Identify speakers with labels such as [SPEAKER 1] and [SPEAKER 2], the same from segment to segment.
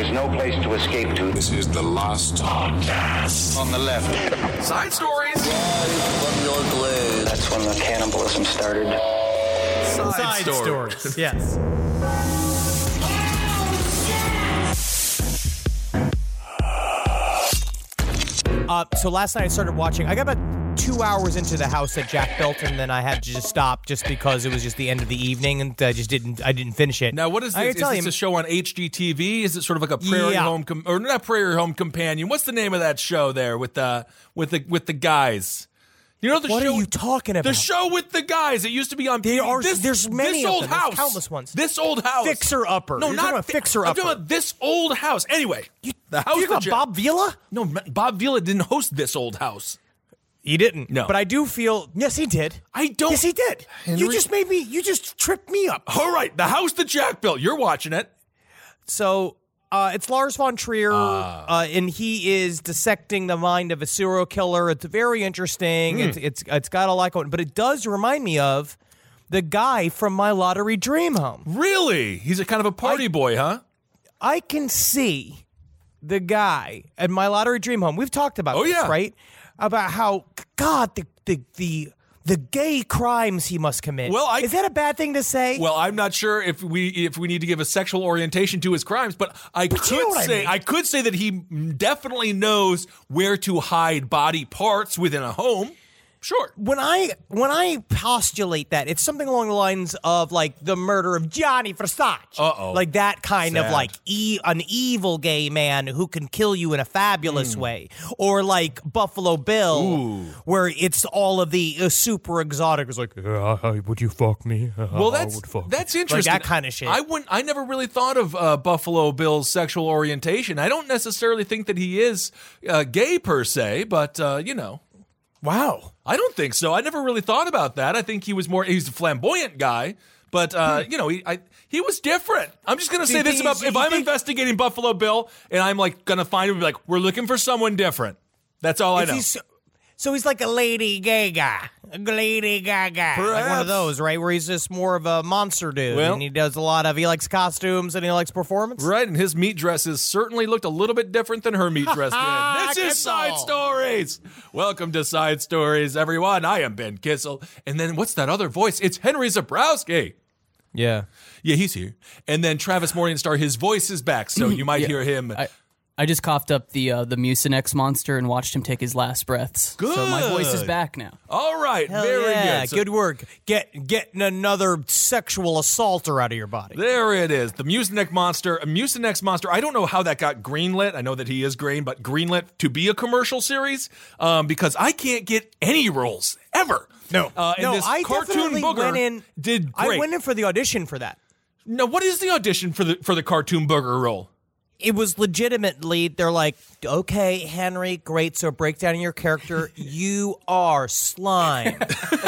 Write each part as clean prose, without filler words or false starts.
[SPEAKER 1] is no place to escape to.
[SPEAKER 2] This is the last podcast.
[SPEAKER 1] On the left.
[SPEAKER 3] Side stories.
[SPEAKER 1] That's when the cannibalism started.
[SPEAKER 3] Side
[SPEAKER 4] stories. Yes. So last night I started watching. I got about 2 hours into the house that Jack built, and then I had to just stop just because it was just the end of the evening, and I didn't finish it.
[SPEAKER 3] Now, what is this? Is this a show on HGTV? Is it sort of like a Prairie Home or not Prairie Home Companion? What's the name of that show there with the guys? You know the
[SPEAKER 4] what
[SPEAKER 3] show?
[SPEAKER 4] What are you talking about?
[SPEAKER 3] The show with the guys. It used to be on.
[SPEAKER 4] There's many
[SPEAKER 3] this old
[SPEAKER 4] of them.
[SPEAKER 3] house.
[SPEAKER 4] There's countless ones.
[SPEAKER 3] This old house.
[SPEAKER 4] Fixer Upper.
[SPEAKER 3] No, not
[SPEAKER 4] Fixer Upper.
[SPEAKER 3] I'm talking about this old house. Anyway, the house.
[SPEAKER 4] You talking about Bob Vila?
[SPEAKER 3] No, Bob Vila didn't host this old house.
[SPEAKER 4] He didn't.
[SPEAKER 3] No.
[SPEAKER 4] But I do feel. Yes, he did.
[SPEAKER 3] I don't.
[SPEAKER 4] Yes, he did.
[SPEAKER 3] Henry?
[SPEAKER 4] You just tripped me up.
[SPEAKER 3] All right, the house that Jack built. You're watching it.
[SPEAKER 4] So. It's Lars von Trier, and he is dissecting the mind of a serial killer. It's very interesting. It's got a lot going, but it does remind me of the guy from My Lottery Dream Home.
[SPEAKER 3] Really? He's a kind of a party boy, huh?
[SPEAKER 4] I can see the guy at My Lottery Dream Home. We've talked about this, right? About how the gay crimes he must commit.
[SPEAKER 3] Well,
[SPEAKER 4] is that a bad thing to say?
[SPEAKER 3] Well, I'm not sure if we need to give a sexual orientation to his crimes, but I could say that he definitely knows where to hide body parts within a home. Sure.
[SPEAKER 4] When I postulate that, it's something along the lines of like the murder of Gianni Versace.
[SPEAKER 3] Uh-oh.
[SPEAKER 4] Like that kind of like an evil gay man who can kill you in a fabulous way. Or like Buffalo Bill, where it's all of the super exotic. It's like, would you fuck me?
[SPEAKER 3] Well, that's interesting.
[SPEAKER 4] Like that kind of shit.
[SPEAKER 3] I never really thought of Buffalo Bill's sexual orientation. I don't necessarily think that he is gay per se, but you know.
[SPEAKER 4] Wow.
[SPEAKER 3] I don't think so. I never really thought about that. I think he's a flamboyant guy, but you know, he was different. I'm just going to say this about if I'm investigating Buffalo Bill and I'm like going to find him and be like, we're looking for someone different. That's all I know.
[SPEAKER 4] So he's like a Lady Gaga.
[SPEAKER 3] Perhaps.
[SPEAKER 4] Like one of those, right? Where he's just more of a monster dude. And he does he likes costumes and he likes performance.
[SPEAKER 3] Right, and his meat dresses certainly looked a little bit different than her meat dress did. This is Side Stories. Welcome to Side Stories, everyone. I am Ben Kissel. And then what's that other voice? It's Henry Zabrowski.
[SPEAKER 4] Yeah.
[SPEAKER 3] Yeah, he's here. And then Travis Morningstar, his voice is back, so you might hear him.
[SPEAKER 5] I just coughed up the Mucinex monster and watched him take his last breaths.
[SPEAKER 3] Good.
[SPEAKER 5] So my voice is back now.
[SPEAKER 3] All right.
[SPEAKER 4] Hell
[SPEAKER 3] very
[SPEAKER 4] good.
[SPEAKER 3] So,
[SPEAKER 4] good work. Getting another sexual assaulter out of your body.
[SPEAKER 3] There it is. The Mucinex monster. I don't know how that got greenlit. I know that he is green, but greenlit to be a commercial series because I can't get any roles ever.
[SPEAKER 4] No.
[SPEAKER 3] This
[SPEAKER 4] I
[SPEAKER 3] cartoon
[SPEAKER 4] definitely
[SPEAKER 3] booger
[SPEAKER 4] went in.
[SPEAKER 3] did great.
[SPEAKER 4] I went in for the audition for that.
[SPEAKER 3] Now, what is the audition for the cartoon booger role?
[SPEAKER 4] It was legitimately, they're like, okay, Henry, great, so break down your character. You are slime.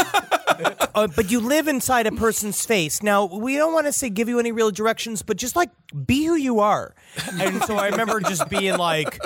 [SPEAKER 4] But you live inside a person's face. Now, we don't want to say give you any real directions, but just like be who you are. And so I remember just being like,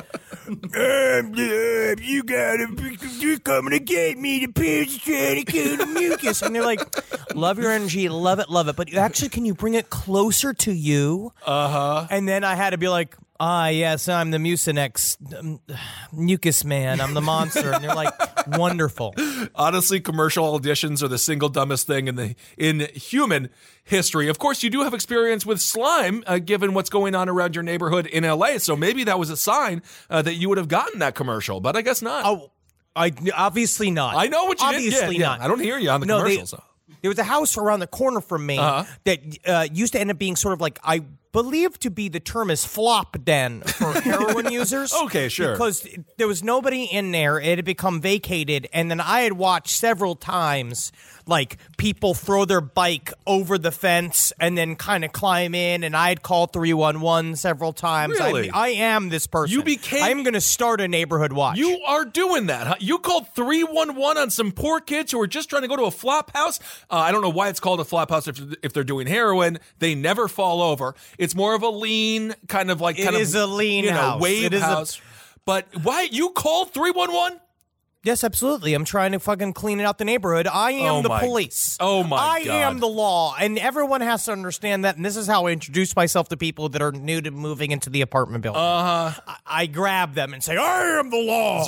[SPEAKER 4] you're coming to get me, the pigs trying to kill the mucus. And they're like, love your energy, love it. But can you bring it closer to you?
[SPEAKER 3] Uh-huh.
[SPEAKER 4] And then I had to be like, yes, I'm the Mucinex mucus man. I'm the monster. And they're like, wonderful.
[SPEAKER 3] Honestly, commercial auditions are the single dumbest thing in human history. Of course, you do have experience with slime, given what's going on around your neighborhood in LA. So maybe that was a sign that you would have gotten that commercial, but I guess not.
[SPEAKER 4] Oh, obviously not.
[SPEAKER 3] I know what you did.
[SPEAKER 4] Obviously not.
[SPEAKER 3] I don't hear you on the commercials.
[SPEAKER 4] There was a house around the corner from me that used to end up being sort of like, I believe to be the term is flop den for heroin users.
[SPEAKER 3] Okay, sure.
[SPEAKER 4] Because there was nobody in there. It had become vacated. And then I had watched several times, like, people throw their bike over the fence and then kind of climb in. And I had called 311 several times.
[SPEAKER 3] Really?
[SPEAKER 4] I am this person. I'm going to start a neighborhood watch.
[SPEAKER 3] You are doing that, huh? You called 311 on some poor kids who were just trying to go to a flop house? I don't know why it's called a flop house if they're doing heroin. They never fall over. It's more of a lean, kind of like...
[SPEAKER 4] It is a lean house.
[SPEAKER 3] Wave house. But why? You called 311?
[SPEAKER 4] Yes, absolutely. I'm trying to fucking clean out the neighborhood. I am the police.
[SPEAKER 3] Oh, my
[SPEAKER 4] I
[SPEAKER 3] God.
[SPEAKER 4] am the law. And everyone has to understand that. And this is how I introduce myself to people that are new to moving into the apartment building. I grab them and say, I am the law.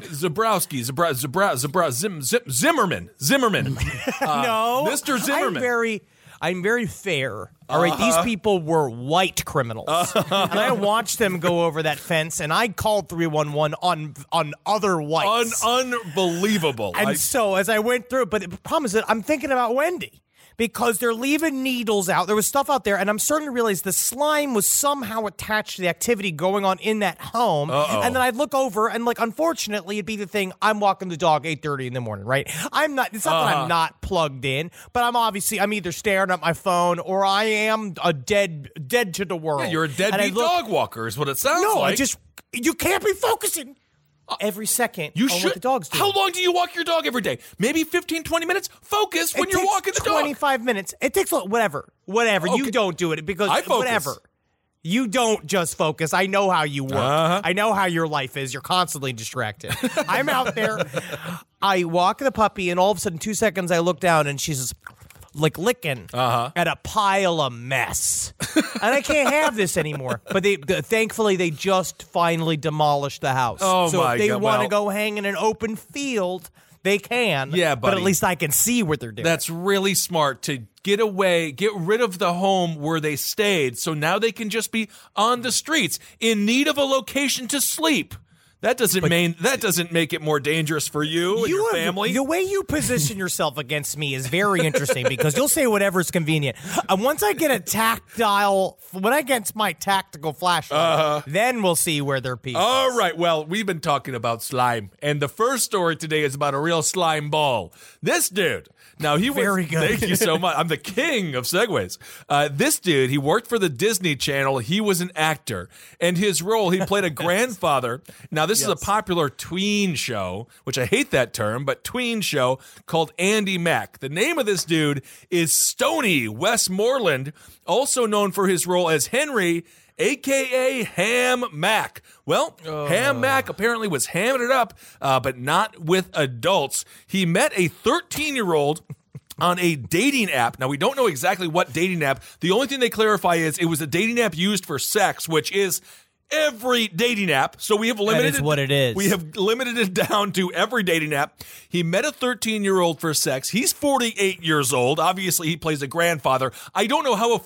[SPEAKER 3] Zimmerman.
[SPEAKER 4] No.
[SPEAKER 3] Mr. Zimmerman.
[SPEAKER 4] I'm very fair. All right, these people were white criminals. And I watched them go over that fence, and I called 311 on other whites.
[SPEAKER 3] Unbelievable.
[SPEAKER 4] And so as I went through, but the problem is that I'm thinking about Wendy. Because they're leaving needles out. There was stuff out there, and I'm starting to realize the slime was somehow attached to the activity going on in that home. And then I'd look over, and unfortunately, it'd be the thing, I'm walking the dog 8:30 in the morning, right? It's not that I'm not plugged in, but I'm either staring at my phone, or I am a dead to the world.
[SPEAKER 3] Yeah, you're a deadbeat dog walker is what it sounds like.
[SPEAKER 4] You can't be focusing. Every second
[SPEAKER 3] you
[SPEAKER 4] on
[SPEAKER 3] should.
[SPEAKER 4] what the dog's doing.
[SPEAKER 3] How long do you walk your dog every day? Maybe 15, 20 minutes? Focus when you're walking the dog.
[SPEAKER 4] 25 minutes. It takes whatever.
[SPEAKER 3] Okay.
[SPEAKER 4] You don't do it because
[SPEAKER 3] I focus.
[SPEAKER 4] whatever. You don't just focus. I know how you work. I know how your life is. You're constantly distracted. I'm out there. I walk the puppy, and all of a sudden, 2 seconds, I look down, and she's licking at a pile of mess. And I can't have this anymore. But thankfully, they just finally demolished the house.
[SPEAKER 3] Oh,
[SPEAKER 4] so
[SPEAKER 3] my
[SPEAKER 4] if they
[SPEAKER 3] God.
[SPEAKER 4] want to go hang in an open field, they can.
[SPEAKER 3] Yeah,
[SPEAKER 4] but
[SPEAKER 3] buddy.
[SPEAKER 4] at least I can see what they're doing.
[SPEAKER 3] That's really smart to get rid of the home where they stayed, so now they can just be on the streets in need of a location to sleep. That doesn't make it more dangerous for you and your family.
[SPEAKER 4] The way you position yourself against me is very interesting because you'll say whatever's convenient. And once I get when I get my tactical flashlight, then we'll see where they're peace.
[SPEAKER 3] All right. Well, we've been talking about slime, and the first story today is about a real slime ball. This dude. Now, he was
[SPEAKER 4] very good.
[SPEAKER 3] Thank you so much. I'm the king of segues. This dude, he worked for the Disney Channel. He was an actor. And his role, he played a grandfather. Now, this is a popular tween show, which I hate that term, but tween show called Andy Mack. The name of this dude is Stoney Westmoreland, also known for his role as Henry, a.k.a. Ham Mack. Well, Ham Mack apparently was hamming it up, but not with adults. He met a 13-year-old on a dating app. Now, we don't know exactly what dating app. The only thing they clarify is it was a dating app used for sex, which is every dating app. So we have limited
[SPEAKER 4] That is what it is.
[SPEAKER 3] We have limited it down to every dating app. He met a 13-year-old for sex. He's 48 years old. Obviously, he plays a grandfather. I don't know how a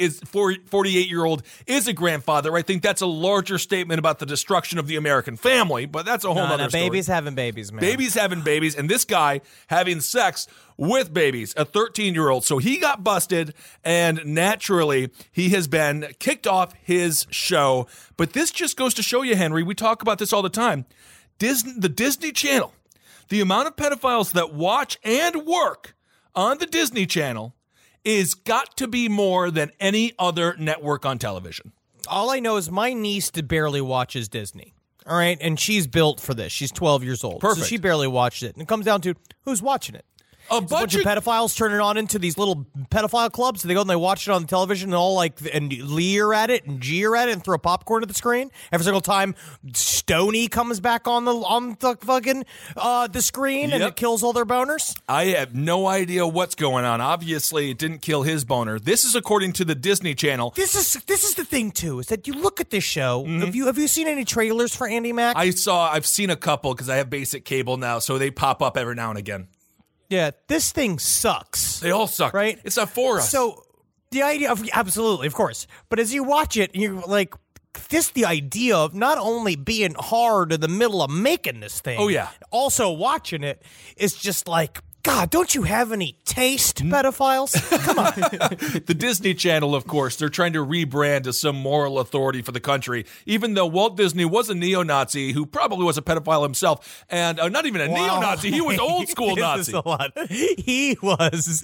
[SPEAKER 3] 48-year-old is a grandfather. I think that's a larger statement about the destruction of the American family, but that's a whole other story.
[SPEAKER 4] Babies having babies, man.
[SPEAKER 3] Babies having babies, and this guy having sex with babies, a 13-year-old. So he got busted, and naturally, he has been kicked off his show. But this just goes to show you, Henry, we talk about this all the time. The Disney Channel, the amount of pedophiles that watch and work on the Disney Channel is got to be more than any other network on television.
[SPEAKER 4] All I know is my niece barely watches Disney. All right, and she's built for this. She's 12 years old.
[SPEAKER 3] Perfect.
[SPEAKER 4] So she barely watched it. And it comes down to who's watching it.
[SPEAKER 3] A
[SPEAKER 4] bunch of pedophiles turn it on into these little pedophile clubs. So they go and they watch it on the television and all and leer at it and jeer at it and throw popcorn at the screen. Every single time Stoney comes back on the fucking the screen and it kills all their boners.
[SPEAKER 3] I have no idea what's going on. Obviously, it didn't kill his boner. This is according to the Disney Channel.
[SPEAKER 4] This is the thing too, is that you look at this show. Mm-hmm. Have you seen any trailers for Andy Mack?
[SPEAKER 3] I've seen a couple because I have basic cable now, so they pop up every now and again.
[SPEAKER 4] Yeah, this thing sucks.
[SPEAKER 3] They all suck.
[SPEAKER 4] Right?
[SPEAKER 3] It's not for us.
[SPEAKER 4] So the idea of, absolutely, of course. But as you watch it, you're like, the idea of not only being hard in the middle of making this thing.
[SPEAKER 3] Oh, yeah.
[SPEAKER 4] Also watching it is just like, God, don't you have any taste, pedophiles? Come on.
[SPEAKER 3] The Disney Channel, of course, they're trying to rebrand as some moral authority for the country, even though Walt Disney was a neo-Nazi who probably was a pedophile himself, and not even a neo-Nazi, he was old school Nazi.
[SPEAKER 4] He was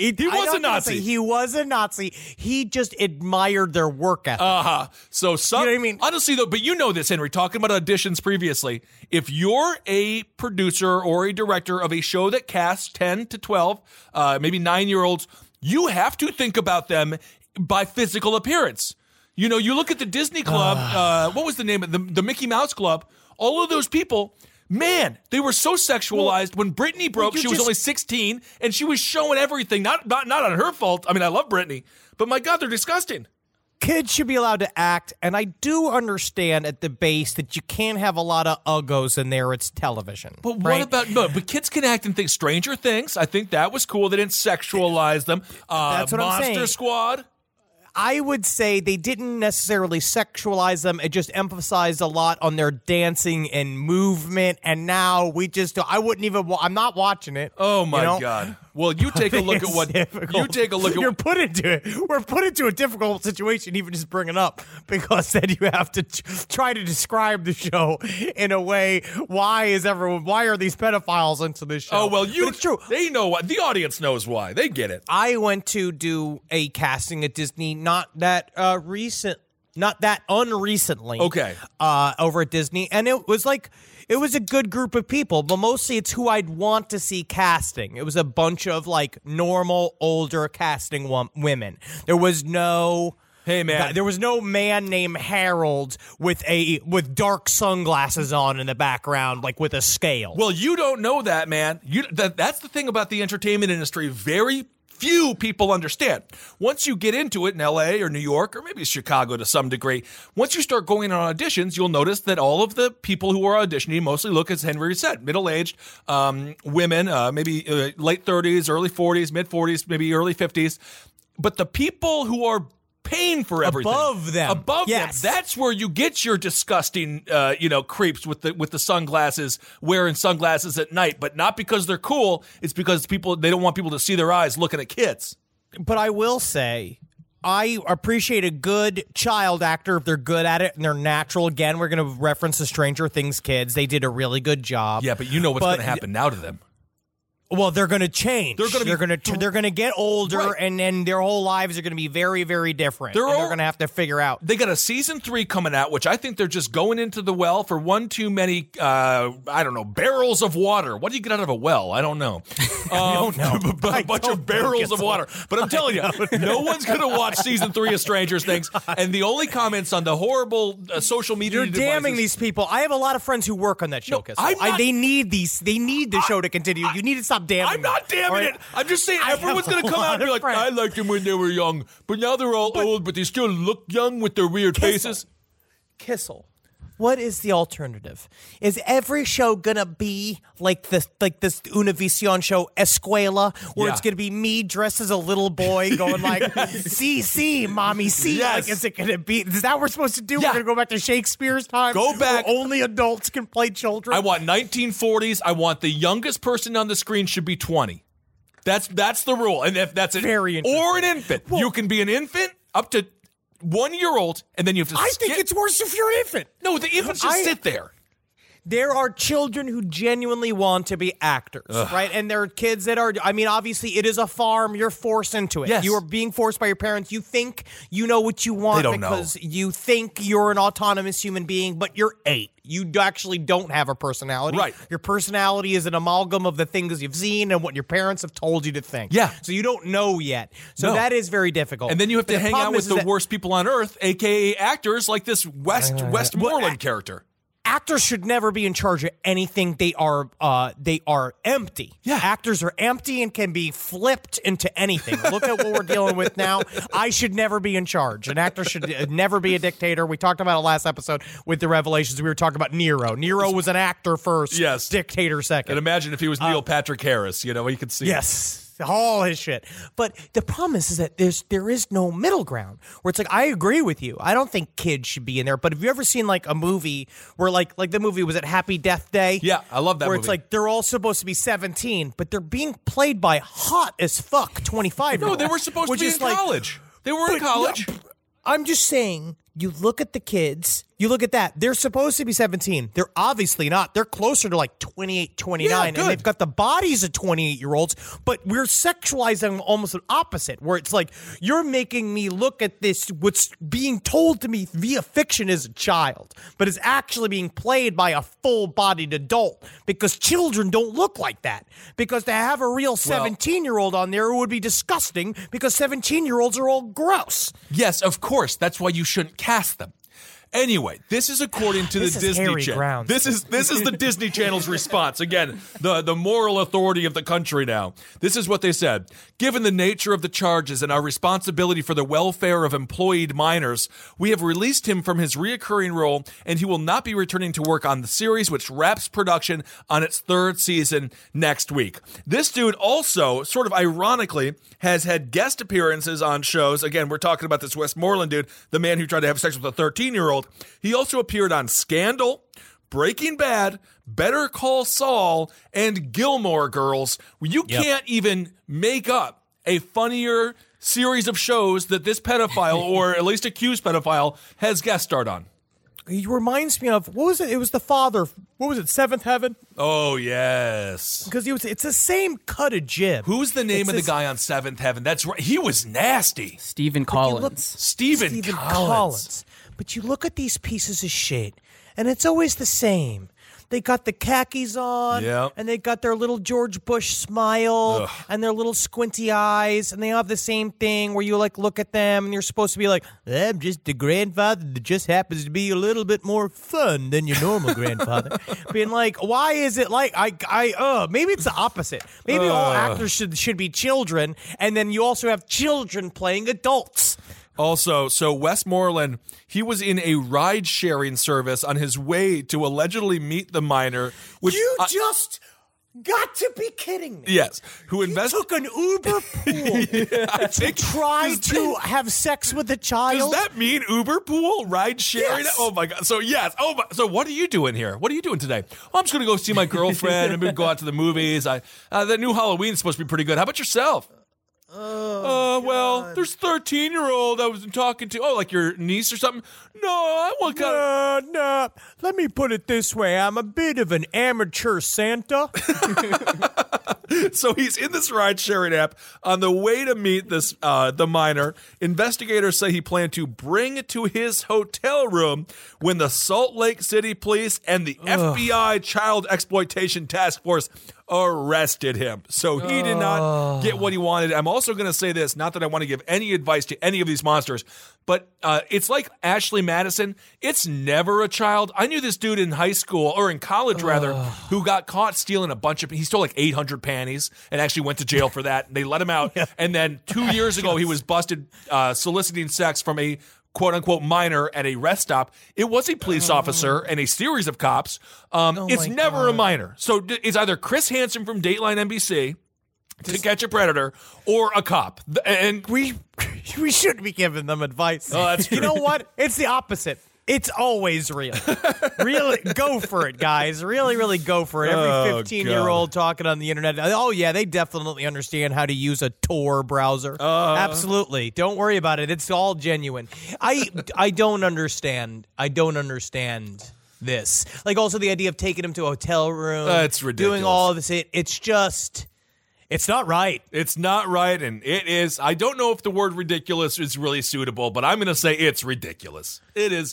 [SPEAKER 4] a Nazi. He was a Nazi. He just admired their work ethic.
[SPEAKER 3] So
[SPEAKER 4] you know what I mean?
[SPEAKER 3] Honestly, though, but you know this, Henry, talking about auditions previously, if you're a producer or a director of a show that casts 10 to 12, maybe 9-year-olds, you have to think about them by physical appearance. You know, you look at the Disney Club, what was the name of the Mickey Mouse Club? All of those people, Man, they were so sexualized. When Britney broke, she was only 16, and she was showing everything. Not on her fault. I mean, I love Britney, but my God, they're disgusting.
[SPEAKER 4] Kids should be allowed to act, and I do understand at the base that you can't have a lot of uggos in there. It's television.
[SPEAKER 3] But what about but kids can act in things. Stranger Things, I think that was cool. They didn't sexualize them.
[SPEAKER 4] That's what I'm saying.
[SPEAKER 3] Monster Squad.
[SPEAKER 4] I would say they didn't necessarily sexualize them. It just emphasized a lot on their dancing and movement. And now I'm not watching it.
[SPEAKER 3] Oh my God. Well, you take a look at what
[SPEAKER 4] difficult.
[SPEAKER 3] you take a look at.
[SPEAKER 4] We're put into a difficult situation, even just bringing up, because then you have to try to describe the show in a way. Why are these pedophiles into this show?
[SPEAKER 3] Oh well,
[SPEAKER 4] but it's true.
[SPEAKER 3] They know why. The audience knows why. They get it.
[SPEAKER 4] I went to do a casting at Disney, not that unrecently.
[SPEAKER 3] Okay.
[SPEAKER 4] Over at Disney, and it was a good group of people, but mostly it's who I'd want to see casting. It was a bunch of like normal, older casting women. There was no.
[SPEAKER 3] Hey man,
[SPEAKER 4] there was no man named Harold with dark sunglasses on in the background, like with a scale.
[SPEAKER 3] Well, you don't know that, man. That's the thing about the entertainment industry. Very few people understand. Once you get into it in LA or New York or maybe Chicago to some degree, once you start going on auditions, you'll notice that all of the people who are auditioning mostly look, as Henry said, middle-aged women, maybe late 30s, early 40s, mid 40s, maybe early 50s. But the people who are paying for everything
[SPEAKER 4] above them,
[SPEAKER 3] that's where you get your disgusting creeps with the sunglasses, wearing sunglasses at night, but not because they're cool. It's because they don't want people to see their eyes looking at kids.
[SPEAKER 4] But I will say, I appreciate a good child actor if they're good at it and they're natural. Again, we're going to reference the Stranger Things kids. They did a really good job.
[SPEAKER 3] Yeah, but you know what's going to happen now to them.
[SPEAKER 4] Well, they're going to change. They're going to get older,
[SPEAKER 3] right.
[SPEAKER 4] And then their whole lives are going to be very, very different. They're going to have to figure out.
[SPEAKER 3] They got a season 3 coming out, which I think they're just going into the well for one too many. Barrels of water. What do you get out of a well? I don't know.
[SPEAKER 4] I don't know.
[SPEAKER 3] A bunch of barrels of water. But I'm telling you, no one's going to watch season 3 of Stranger Things. And the only comments on the horrible social media.
[SPEAKER 4] You're damning these people. I have a lot of friends who work on that show. They need these. They need the show to continue. You need to stop.
[SPEAKER 3] I'm not damning it. I'm just saying everyone's going to come out and be like, I liked them when they were young, but now they're all old, but they still look young with their weird faces.
[SPEAKER 4] Kissel. What is the alternative? Is every show gonna be like this Univision show Escuela, where it's gonna be me dressed as a little boy going like, "See, mommy, see"?
[SPEAKER 3] Yes.
[SPEAKER 4] Like, is it gonna be? Is that what we're supposed to do?
[SPEAKER 3] Yeah.
[SPEAKER 4] We're gonna go back to Shakespeare's time.
[SPEAKER 3] Go back.
[SPEAKER 4] Where only adults can play children.
[SPEAKER 3] I want 1940s. I want the youngest person on the screen should be 20. That's the rule. And if that's
[SPEAKER 4] very interesting.
[SPEAKER 3] Or an infant, you can be an infant up to 1-year-old, and then you have to.
[SPEAKER 4] I think it's worse if you're an infant.
[SPEAKER 3] No, the infants just sit there.
[SPEAKER 4] There are children who genuinely want to be actors, right? And there are kids that are, obviously it is a farm. You're forced into it.
[SPEAKER 3] Yes.
[SPEAKER 4] You are being forced by your parents. You think you know what you want because you think you're an autonomous human being, but you're 8. You actually don't have a personality.
[SPEAKER 3] Right.
[SPEAKER 4] Your personality is an amalgam of the things you've seen and what your parents have told you to think.
[SPEAKER 3] Yeah.
[SPEAKER 4] So you don't know yet. So that is very difficult.
[SPEAKER 3] And then you have to hang out with the worst people on earth, a.k.a. actors like this Westmoreland character.
[SPEAKER 4] Actors should never be in charge of anything. They are empty.
[SPEAKER 3] Yeah.
[SPEAKER 4] Actors are empty and can be flipped into anything. Look at what we're dealing with now. I should never be in charge. An actor should never be a dictator. We talked about it last episode with the Revelations. We were talking about Nero. Nero was an actor first.
[SPEAKER 3] Yes.
[SPEAKER 4] Dictator second.
[SPEAKER 3] And imagine if he was Neil Patrick Harris. You could see.
[SPEAKER 4] Yes. All his shit. But the problem is that there is no middle ground where it's like, I agree with you. I don't think kids should be in there. But have you ever seen like a movie where like the movie, was it Happy Death Day?
[SPEAKER 3] Yeah, I love that
[SPEAKER 4] where
[SPEAKER 3] movie.
[SPEAKER 4] It's like they're all supposed to be 17, but they're being played by hot as fuck 25-year-olds.
[SPEAKER 3] No, they were supposed to be in college. They were in college.
[SPEAKER 4] I'm just saying, you look at the kids, you look at that. They're supposed to be 17. They're obviously not. They're closer to like 28, 29.
[SPEAKER 3] Yeah,
[SPEAKER 4] and they've got the bodies of 28-year-olds, but we're sexualizing almost an opposite, where it's like, you're making me look at this, what's being told to me via fiction as a child, but it's actually being played by a full-bodied adult, because children don't look like that. Because to have a real 17-year-old on there would be disgusting, because 17-year-olds are all gross.
[SPEAKER 3] Yes, of course. That's why you shouldn't cast them. Anyway, this is according to
[SPEAKER 4] This
[SPEAKER 3] the
[SPEAKER 4] is
[SPEAKER 3] Disney
[SPEAKER 4] Harry
[SPEAKER 3] Channel.
[SPEAKER 4] Grounds.
[SPEAKER 3] This is the Disney Channel's response. Again, the moral authority of the country now. This is what they said. Given the nature of the charges and our responsibility for the welfare of employed minors, we have released him from his reoccurring role, and he will not be returning to work on the series, which wraps production on its 3rd season next week. This dude also, sort of ironically, has had guest appearances on shows. Again, we're talking about this Westmoreland dude, the man who tried to have sex with a 13-year-old. He also appeared on Scandal, Breaking Bad, Better Call Saul, and Gilmore Girls. You can't even make up a funnier series of shows that this pedophile, or at least accused pedophile, has guest starred on.
[SPEAKER 4] He reminds me of, what was it? It was the father. What was it? Seventh Heaven?
[SPEAKER 3] Oh, yes.
[SPEAKER 4] Because it's the same cut of jib.
[SPEAKER 3] Who's the name
[SPEAKER 4] It's
[SPEAKER 3] of the
[SPEAKER 4] this-
[SPEAKER 3] guy on Seventh Heaven? That's right. He was nasty.
[SPEAKER 5] Stephen
[SPEAKER 4] But you look-
[SPEAKER 5] Collins.
[SPEAKER 3] Stephen Collins.
[SPEAKER 4] But you look at these pieces of shit, and it's always the same. They got the khakis on,
[SPEAKER 3] Yep.
[SPEAKER 4] and they got their little George Bush smile, and their little squinty eyes, and they have the same thing where you like look at them, and you're supposed to be like, I'm just the grandfather that just happens to be a little bit more fun than your normal grandfather. Being like, why is it like maybe it's the opposite. Maybe all actors should be children, and then you also have children playing adults.
[SPEAKER 3] Also, so Westmoreland, he was in a ride-sharing service on his way to allegedly meet the minor. Which
[SPEAKER 4] just got to be kidding me.
[SPEAKER 3] Yes. Who
[SPEAKER 4] You took an Uber pool to try to have sex with a child?
[SPEAKER 3] Does that mean Uber pool? Ride-sharing?
[SPEAKER 4] Yes.
[SPEAKER 3] Oh, my God. So, yes. So what are you doing here? What are you doing today? Oh, I'm just going to go see my girlfriend. I'm going to go out to the movies. The new Halloween is supposed to be pretty good. How about yourself? Well, there's 13-year-old I was talking to. Oh, like your niece or something? No, I want kind of...
[SPEAKER 4] No. Let me put it this way. I'm a bit of an amateur Santa.
[SPEAKER 3] So he's in this ride-sharing app on the way to meet this the minor. Investigators say he planned to bring it to his hotel room when the Salt Lake City Police and the FBI Child Exploitation Task Force arrested him. So he did not get what he wanted. I'm also going to say this, not that I want to give any advice to any of these monsters, but it's like Ashley Madison. It's never a child. I knew this dude in high school, or in college rather, who got caught stealing a bunch of, he stole like 800 panties and actually went to jail for that. They let him out. And then 2 years ago, he was busted soliciting sex from a quote-unquote minor at a rest stop. It was a police officer and a series of cops. It's never a minor. So it's either Chris Hansen from Dateline NBC, To Catch a Predator, or a cop. And
[SPEAKER 4] We shouldn't be giving them advice.
[SPEAKER 3] Oh, that's true.
[SPEAKER 4] You know what? It's the opposite. It's always real. Really, go for it, guys. Really, really go for it. Every 15-year-old talking on the internet. Oh, yeah, they definitely understand how to use a Tor browser. Absolutely. Don't worry about it. It's all genuine. I don't understand. I don't understand this. Like, also the idea of taking him to a hotel room.
[SPEAKER 3] It's ridiculous.
[SPEAKER 4] Doing all of this. It's just... It's not right.
[SPEAKER 3] it's not right, and it is. I don't know if the word ridiculous is really suitable, but I'm going to say it's ridiculous. It is,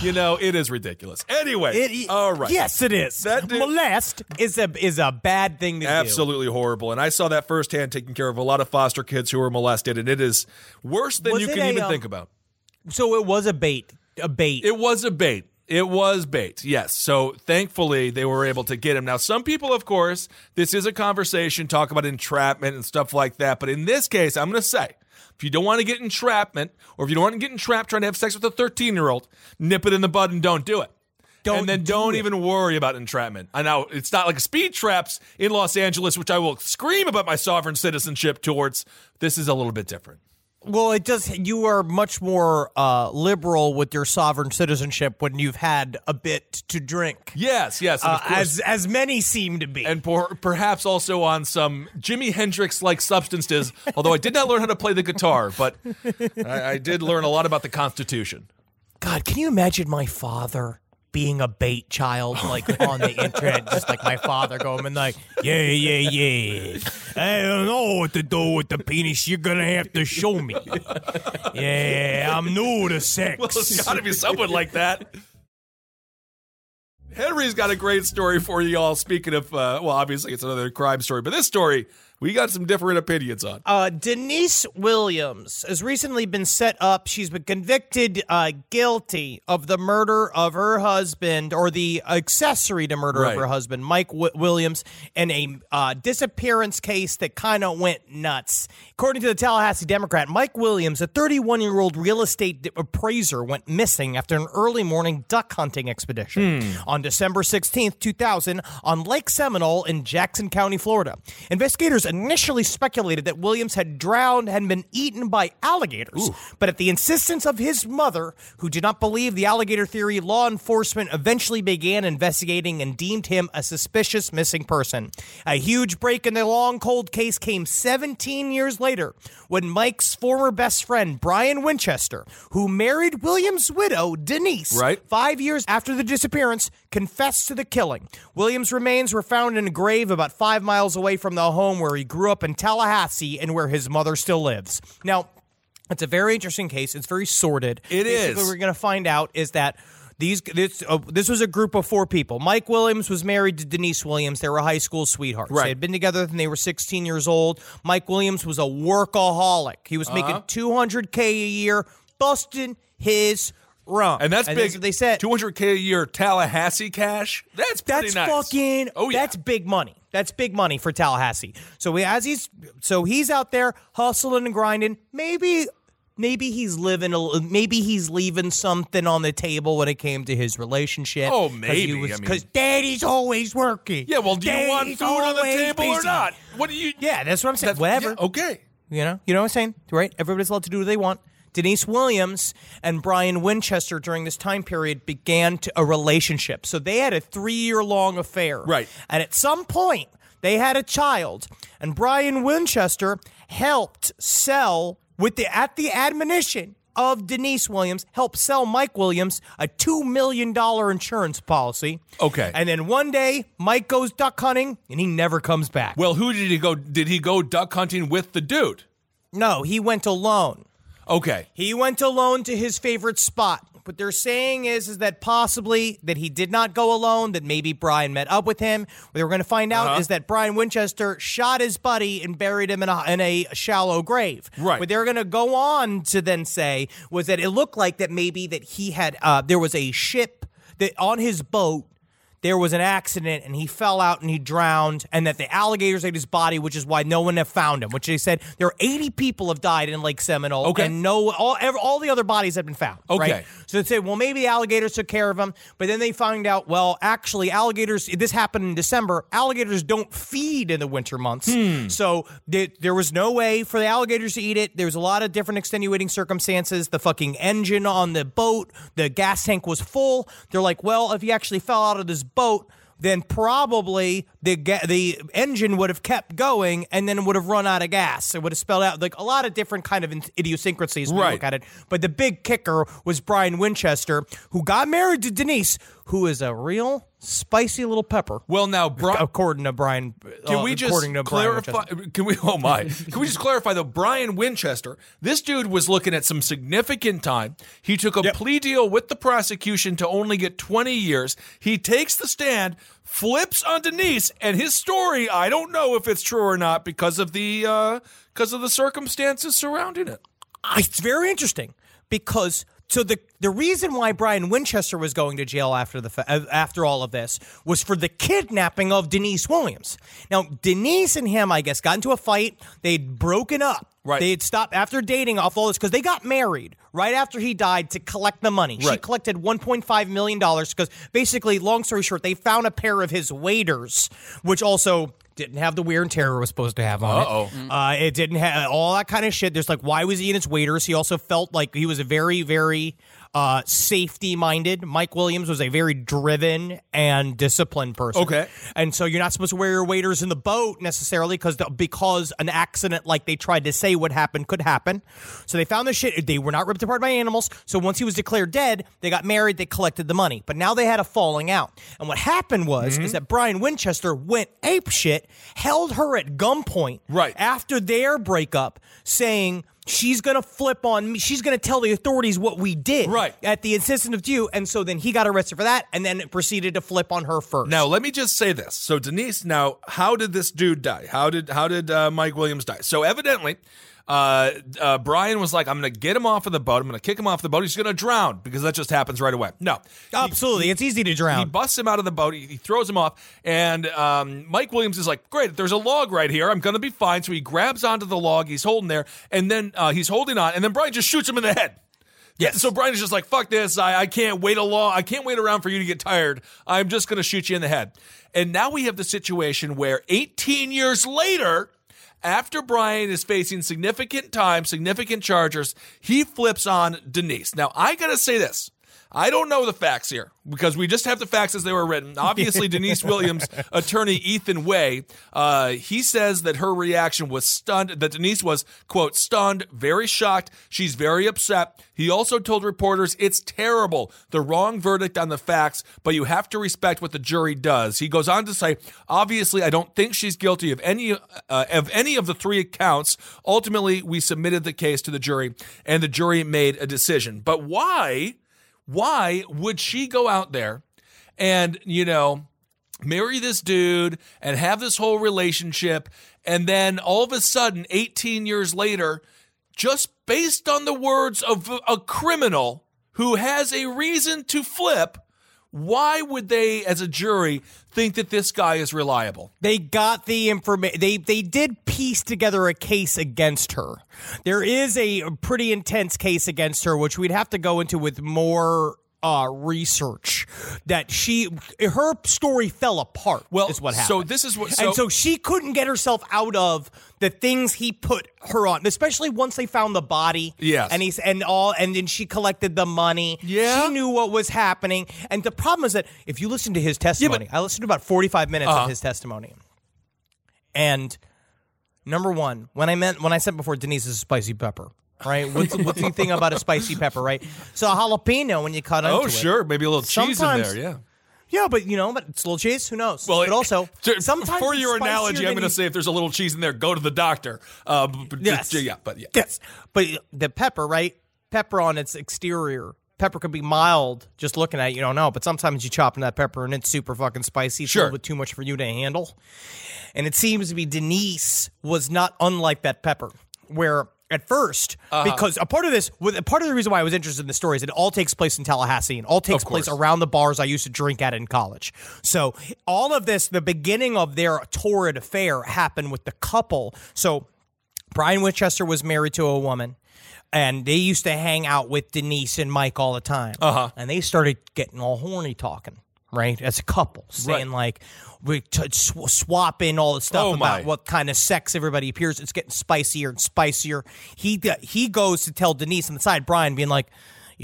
[SPEAKER 3] it is ridiculous. Anyway, all right.
[SPEAKER 4] Yes, it is.
[SPEAKER 3] That did-
[SPEAKER 4] Molest is a bad thing to do.
[SPEAKER 3] Absolutely horrible. And I saw that firsthand taking care of a lot of foster kids who were molested, and it is worse than
[SPEAKER 4] Was
[SPEAKER 3] you
[SPEAKER 4] it
[SPEAKER 3] can
[SPEAKER 4] a,
[SPEAKER 3] even think about.
[SPEAKER 4] So it was a bait. A bait.
[SPEAKER 3] It was a bait. It was bait, yes. So thankfully they were able to get him. Now, some people, of course, this is a conversation, talk about entrapment and stuff like that. But in this case, I'm going to say, if you don't want to get entrapment, or if you don't want to get entrapped trying to have sex with a 13-year-old, nip it in the bud and don't do it. Don't even worry about entrapment. I know it's not like speed traps in Los Angeles, which I will scream about my sovereign citizenship towards. This is a little bit different.
[SPEAKER 4] Well, it does. You are much more liberal with your sovereign citizenship when you've had a bit to drink.
[SPEAKER 3] Yes, and of course.
[SPEAKER 4] As many seem to be.
[SPEAKER 3] And perhaps also on some Jimi Hendrix-like substances, although I did not learn how to play the guitar, but I did learn a lot about the Constitution.
[SPEAKER 4] God, can you imagine my father being a bait child, like on the internet, just like my father going and like, yeah. I don't know what to do with the penis. You're gonna have to show me. Yeah, I'm new to sex.
[SPEAKER 3] Well, there's got to be someone like that. Henry's got a great story for you all. Speaking of, obviously it's another crime story, but this story we got some different opinions on.
[SPEAKER 4] Denise Williams has recently been set up. She's been convicted guilty of the murder of her husband, or the accessory to murder of her husband, Mike Williams, in a disappearance case that kind of went nuts. According to the Tallahassee Democrat, Mike Williams, a 31-year-old real estate appraiser, went missing after an early morning duck hunting expedition on December 16th, 2000, on Lake Seminole in Jackson County, Florida. Investigators initially speculated that Williams had drowned and been eaten by alligators. But at the insistence of his mother, who did not believe the alligator theory, law enforcement eventually began investigating and deemed him a suspicious missing person. A huge break in the long, cold case came 17 years later when Mike's former best friend, Brian Winchester, who married Williams' widow, Denise, 5 years after the disappearance, confessed to the killing. Williams' remains were found in a grave about 5 miles away from the home where he grew up in Tallahassee and where his mother still lives. Now, it's a very interesting case. It's very sordid.
[SPEAKER 3] It is.
[SPEAKER 4] What we're going to find out is that this was a group of 4 people. Mike Williams was married to Denise Williams. They were high school sweethearts. They had been together when they were 16 years old. Mike Williams was a workaholic. He was making $200K a year, busting his rum.
[SPEAKER 3] And that's big.
[SPEAKER 4] That's what they said.
[SPEAKER 3] $200K a year Tallahassee cash? That's pretty nice.
[SPEAKER 4] Fucking, that's big money. That's big money for Tallahassee. So he's out there hustling and grinding. Maybe he's leaving something on the table when it came to his relationship.
[SPEAKER 3] Oh, maybe.
[SPEAKER 4] Because Daddy's always working.
[SPEAKER 3] Yeah, well, do you want food on the table or not? What do you?
[SPEAKER 4] Yeah, that's what I'm saying. Whatever.
[SPEAKER 3] Yeah, okay.
[SPEAKER 4] You know what I'm saying, right? Everybody's allowed to do what they want. Denise Williams and Brian Winchester during this time period began a relationship. So they had a 3-year-long affair.
[SPEAKER 3] Right.
[SPEAKER 4] And at some point, they had a child. And Brian Winchester helped sell, at the admonition of Denise Williams, helped sell Mike Williams a $2 million insurance policy.
[SPEAKER 3] Okay.
[SPEAKER 4] And then one day, Mike goes duck hunting, and he never comes back.
[SPEAKER 3] Well, who did he go? Did he go duck hunting with the dude?
[SPEAKER 4] No, he went alone.
[SPEAKER 3] Okay.
[SPEAKER 4] He went alone to his favorite spot. What they're saying is that possibly that he did not go alone, that maybe Brian met up with him. What we're going to find out is that Brian Winchester shot his buddy and buried him in a shallow grave.
[SPEAKER 3] Right.
[SPEAKER 4] What they're going to go on to then say was that it looked like that maybe that he had, there was a ship that on his boat, there was an accident and he fell out and he drowned, and that the alligators ate his body, which is why no one have found him, which they said there are 80 people have died in Lake Seminole, and all the other bodies have been found.
[SPEAKER 3] Okay.
[SPEAKER 4] Right? So they say, well, maybe the alligators took care of him, but then they find out, well, actually, alligators, this happened in December, alligators don't feed in the winter months, so there was no way for the alligators to eat it. There was a lot of different extenuating circumstances. The fucking engine on the boat, the gas tank was full. They're like, well, if he actually fell out of this boat, then probably the engine would have kept going and then it would have run out of gas. It would have spelled out like a lot of different kind of idiosyncrasies when you look at it. But the big kicker was Brian Winchester, who got married to Denise, who is a real spicy little pepper.
[SPEAKER 3] Well, now,
[SPEAKER 4] according to Brian,
[SPEAKER 3] can we just clarify? Can we just clarify though? Brian Winchester, this dude was looking at some significant time. He took a plea deal with the prosecution to only get 20 years. He takes the stand, flips on Denise, and his story, I don't know if it's true or not because of the circumstances surrounding it.
[SPEAKER 4] It's very interesting because. So the reason why Brian Winchester was going to jail after all of this was for the kidnapping of Denise Williams. Now, Denise and him, I guess, got into a fight. They'd broken up.
[SPEAKER 3] Right.
[SPEAKER 4] They had stopped after dating off all this because they got married right after he died to collect the money.
[SPEAKER 3] Right.
[SPEAKER 4] She collected $1.5 million because basically, long story short, they found a pair of his waders, which also didn't have the wear and tear it was supposed to have on it. It didn't have all that kind of shit. There's like, why was he in his waders? He also felt like he was a very, very safety-minded. Mike Williams was a very driven and disciplined person.
[SPEAKER 3] Okay.
[SPEAKER 4] And so you're not supposed to wear your waders in the boat necessarily because an accident like they tried to say would happen could happen. So they found the shit. They were not ripped apart by animals. So once he was declared dead, they got married, they collected the money. But now they had a falling out. And what happened was is that Brian Winchester went apeshit, held her at gunpoint
[SPEAKER 3] right
[SPEAKER 4] after their breakup, saying, she's going to flip on me. She's going to tell the authorities what we did at the insistence of you. And so then he got arrested for that and then proceeded to flip on her first.
[SPEAKER 3] Now, let me just say this. So Denise, now, how did this dude die? How did Mike Williams die? So evidently, Brian was like, I'm going to get him off of the boat. I'm going to kick him off the boat. He's going to drown because that just happens right away. No.
[SPEAKER 4] Absolutely. It's easy to drown.
[SPEAKER 3] He busts him out of the boat. He throws him off. And Mike Williams is like, great, there's a log right here. I'm going to be fine. So he grabs onto the log. He's holding there. And then he's holding on. And then Brian just shoots him in the head.
[SPEAKER 4] Yes.
[SPEAKER 3] So Brian is just like, fuck this. I can't wait I can't wait around for you to get tired. I'm just going to shoot you in the head. And now we have the situation where 18 years later, after Brian is facing significant time, significant charges, he flips on Denise. Now, I got to say this. I don't know the facts here because we just have the facts as they were written. Obviously, Denise Williams' attorney, Ethan Way, he says that her reaction was stunned, that Denise was, quote, stunned, very shocked. She's very upset. He also told reporters, it's terrible, the wrong verdict on the facts, but you have to respect what the jury does. He goes on to say, obviously, I don't think she's guilty of any of the three counts. Ultimately, we submitted the case to the jury, and the jury made a decision. But why would she go out there and, marry this dude and have this whole relationship, and then all of a sudden, 18 years later, just based on the words of a criminal who has a reason to flip, why would they, as a jury, think that this guy is reliable?
[SPEAKER 4] They got the information. They did piece together a case against her. There is a pretty intense case against her, which we'd have to go into with more research. That her story fell apart.
[SPEAKER 3] Well,
[SPEAKER 4] is what happened.
[SPEAKER 3] So this is what.
[SPEAKER 4] And so she couldn't get herself out of the things he put her on, especially once they found the body.
[SPEAKER 3] Yes.
[SPEAKER 4] And then she collected the money.
[SPEAKER 3] Yeah.
[SPEAKER 4] She knew what was happening. And the problem is that if you listen to his testimony, I listened to about 45 minutes of his testimony. And number one, when I said before, Denise is a spicy pepper. Right? What's the thing about a spicy pepper, right? So a jalapeno, when you cut into it.
[SPEAKER 3] Oh, sure. Maybe a little cheese in there, yeah.
[SPEAKER 4] Yeah, but but it's a little cheese. Who knows?
[SPEAKER 3] Well,
[SPEAKER 4] but also, sometimes
[SPEAKER 3] for your analogy, I'm going to say if there's a little cheese in there, go to the doctor.
[SPEAKER 4] Yes. Yes. But the pepper, right? Pepper on its exterior. Pepper could be mild, just looking at it, you don't know. But sometimes you chop in that pepper and it's super fucking spicy. It's a little bit too much for you to handle. And it seems to be Denise was not unlike that pepper, where at first, because a part of the reason why I was interested in the story is it all takes place in Tallahassee and all takes place around the bars I used to drink at in college. So all of this, the beginning of their torrid affair happened with the couple. So Brian Winchester was married to a woman, and they used to hang out with Denise and Mike all the time. And they started getting all horny talking, right, as a couple, saying like, we swap in all the stuff about what kind of sex everybody appears. It's getting spicier and spicier. He goes to tell Denise on the side, Brian, being like,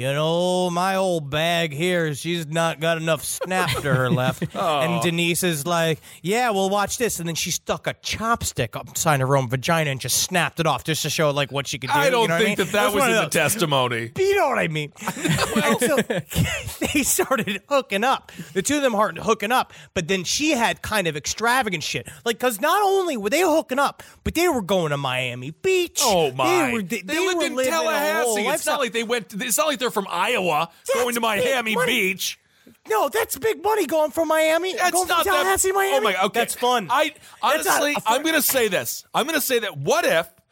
[SPEAKER 4] my old bag here, she's not got enough snap to her left. And Denise is like, yeah, well, watch this. And then she stuck a chopstick up inside her own vagina and just snapped it off just to show what she could do.
[SPEAKER 3] I don't think that was in the testimony.
[SPEAKER 4] You know what I mean? And so they started hooking up. The two of them aren't hooking up, but then she had kind of extravagant shit. Because not only were they hooking up, but they were going to Miami Beach.
[SPEAKER 3] Oh, my.
[SPEAKER 4] They
[SPEAKER 3] lived in Tallahassee. It's not like they're from Iowa going to Miami Beach.
[SPEAKER 4] No, that's big money going from Miami.
[SPEAKER 3] That's
[SPEAKER 4] going
[SPEAKER 3] not
[SPEAKER 4] from Tallahassee, Miami.
[SPEAKER 3] Oh my, okay.
[SPEAKER 4] That's fun.
[SPEAKER 3] Honestly, I'm going to say this. I'm going to say that what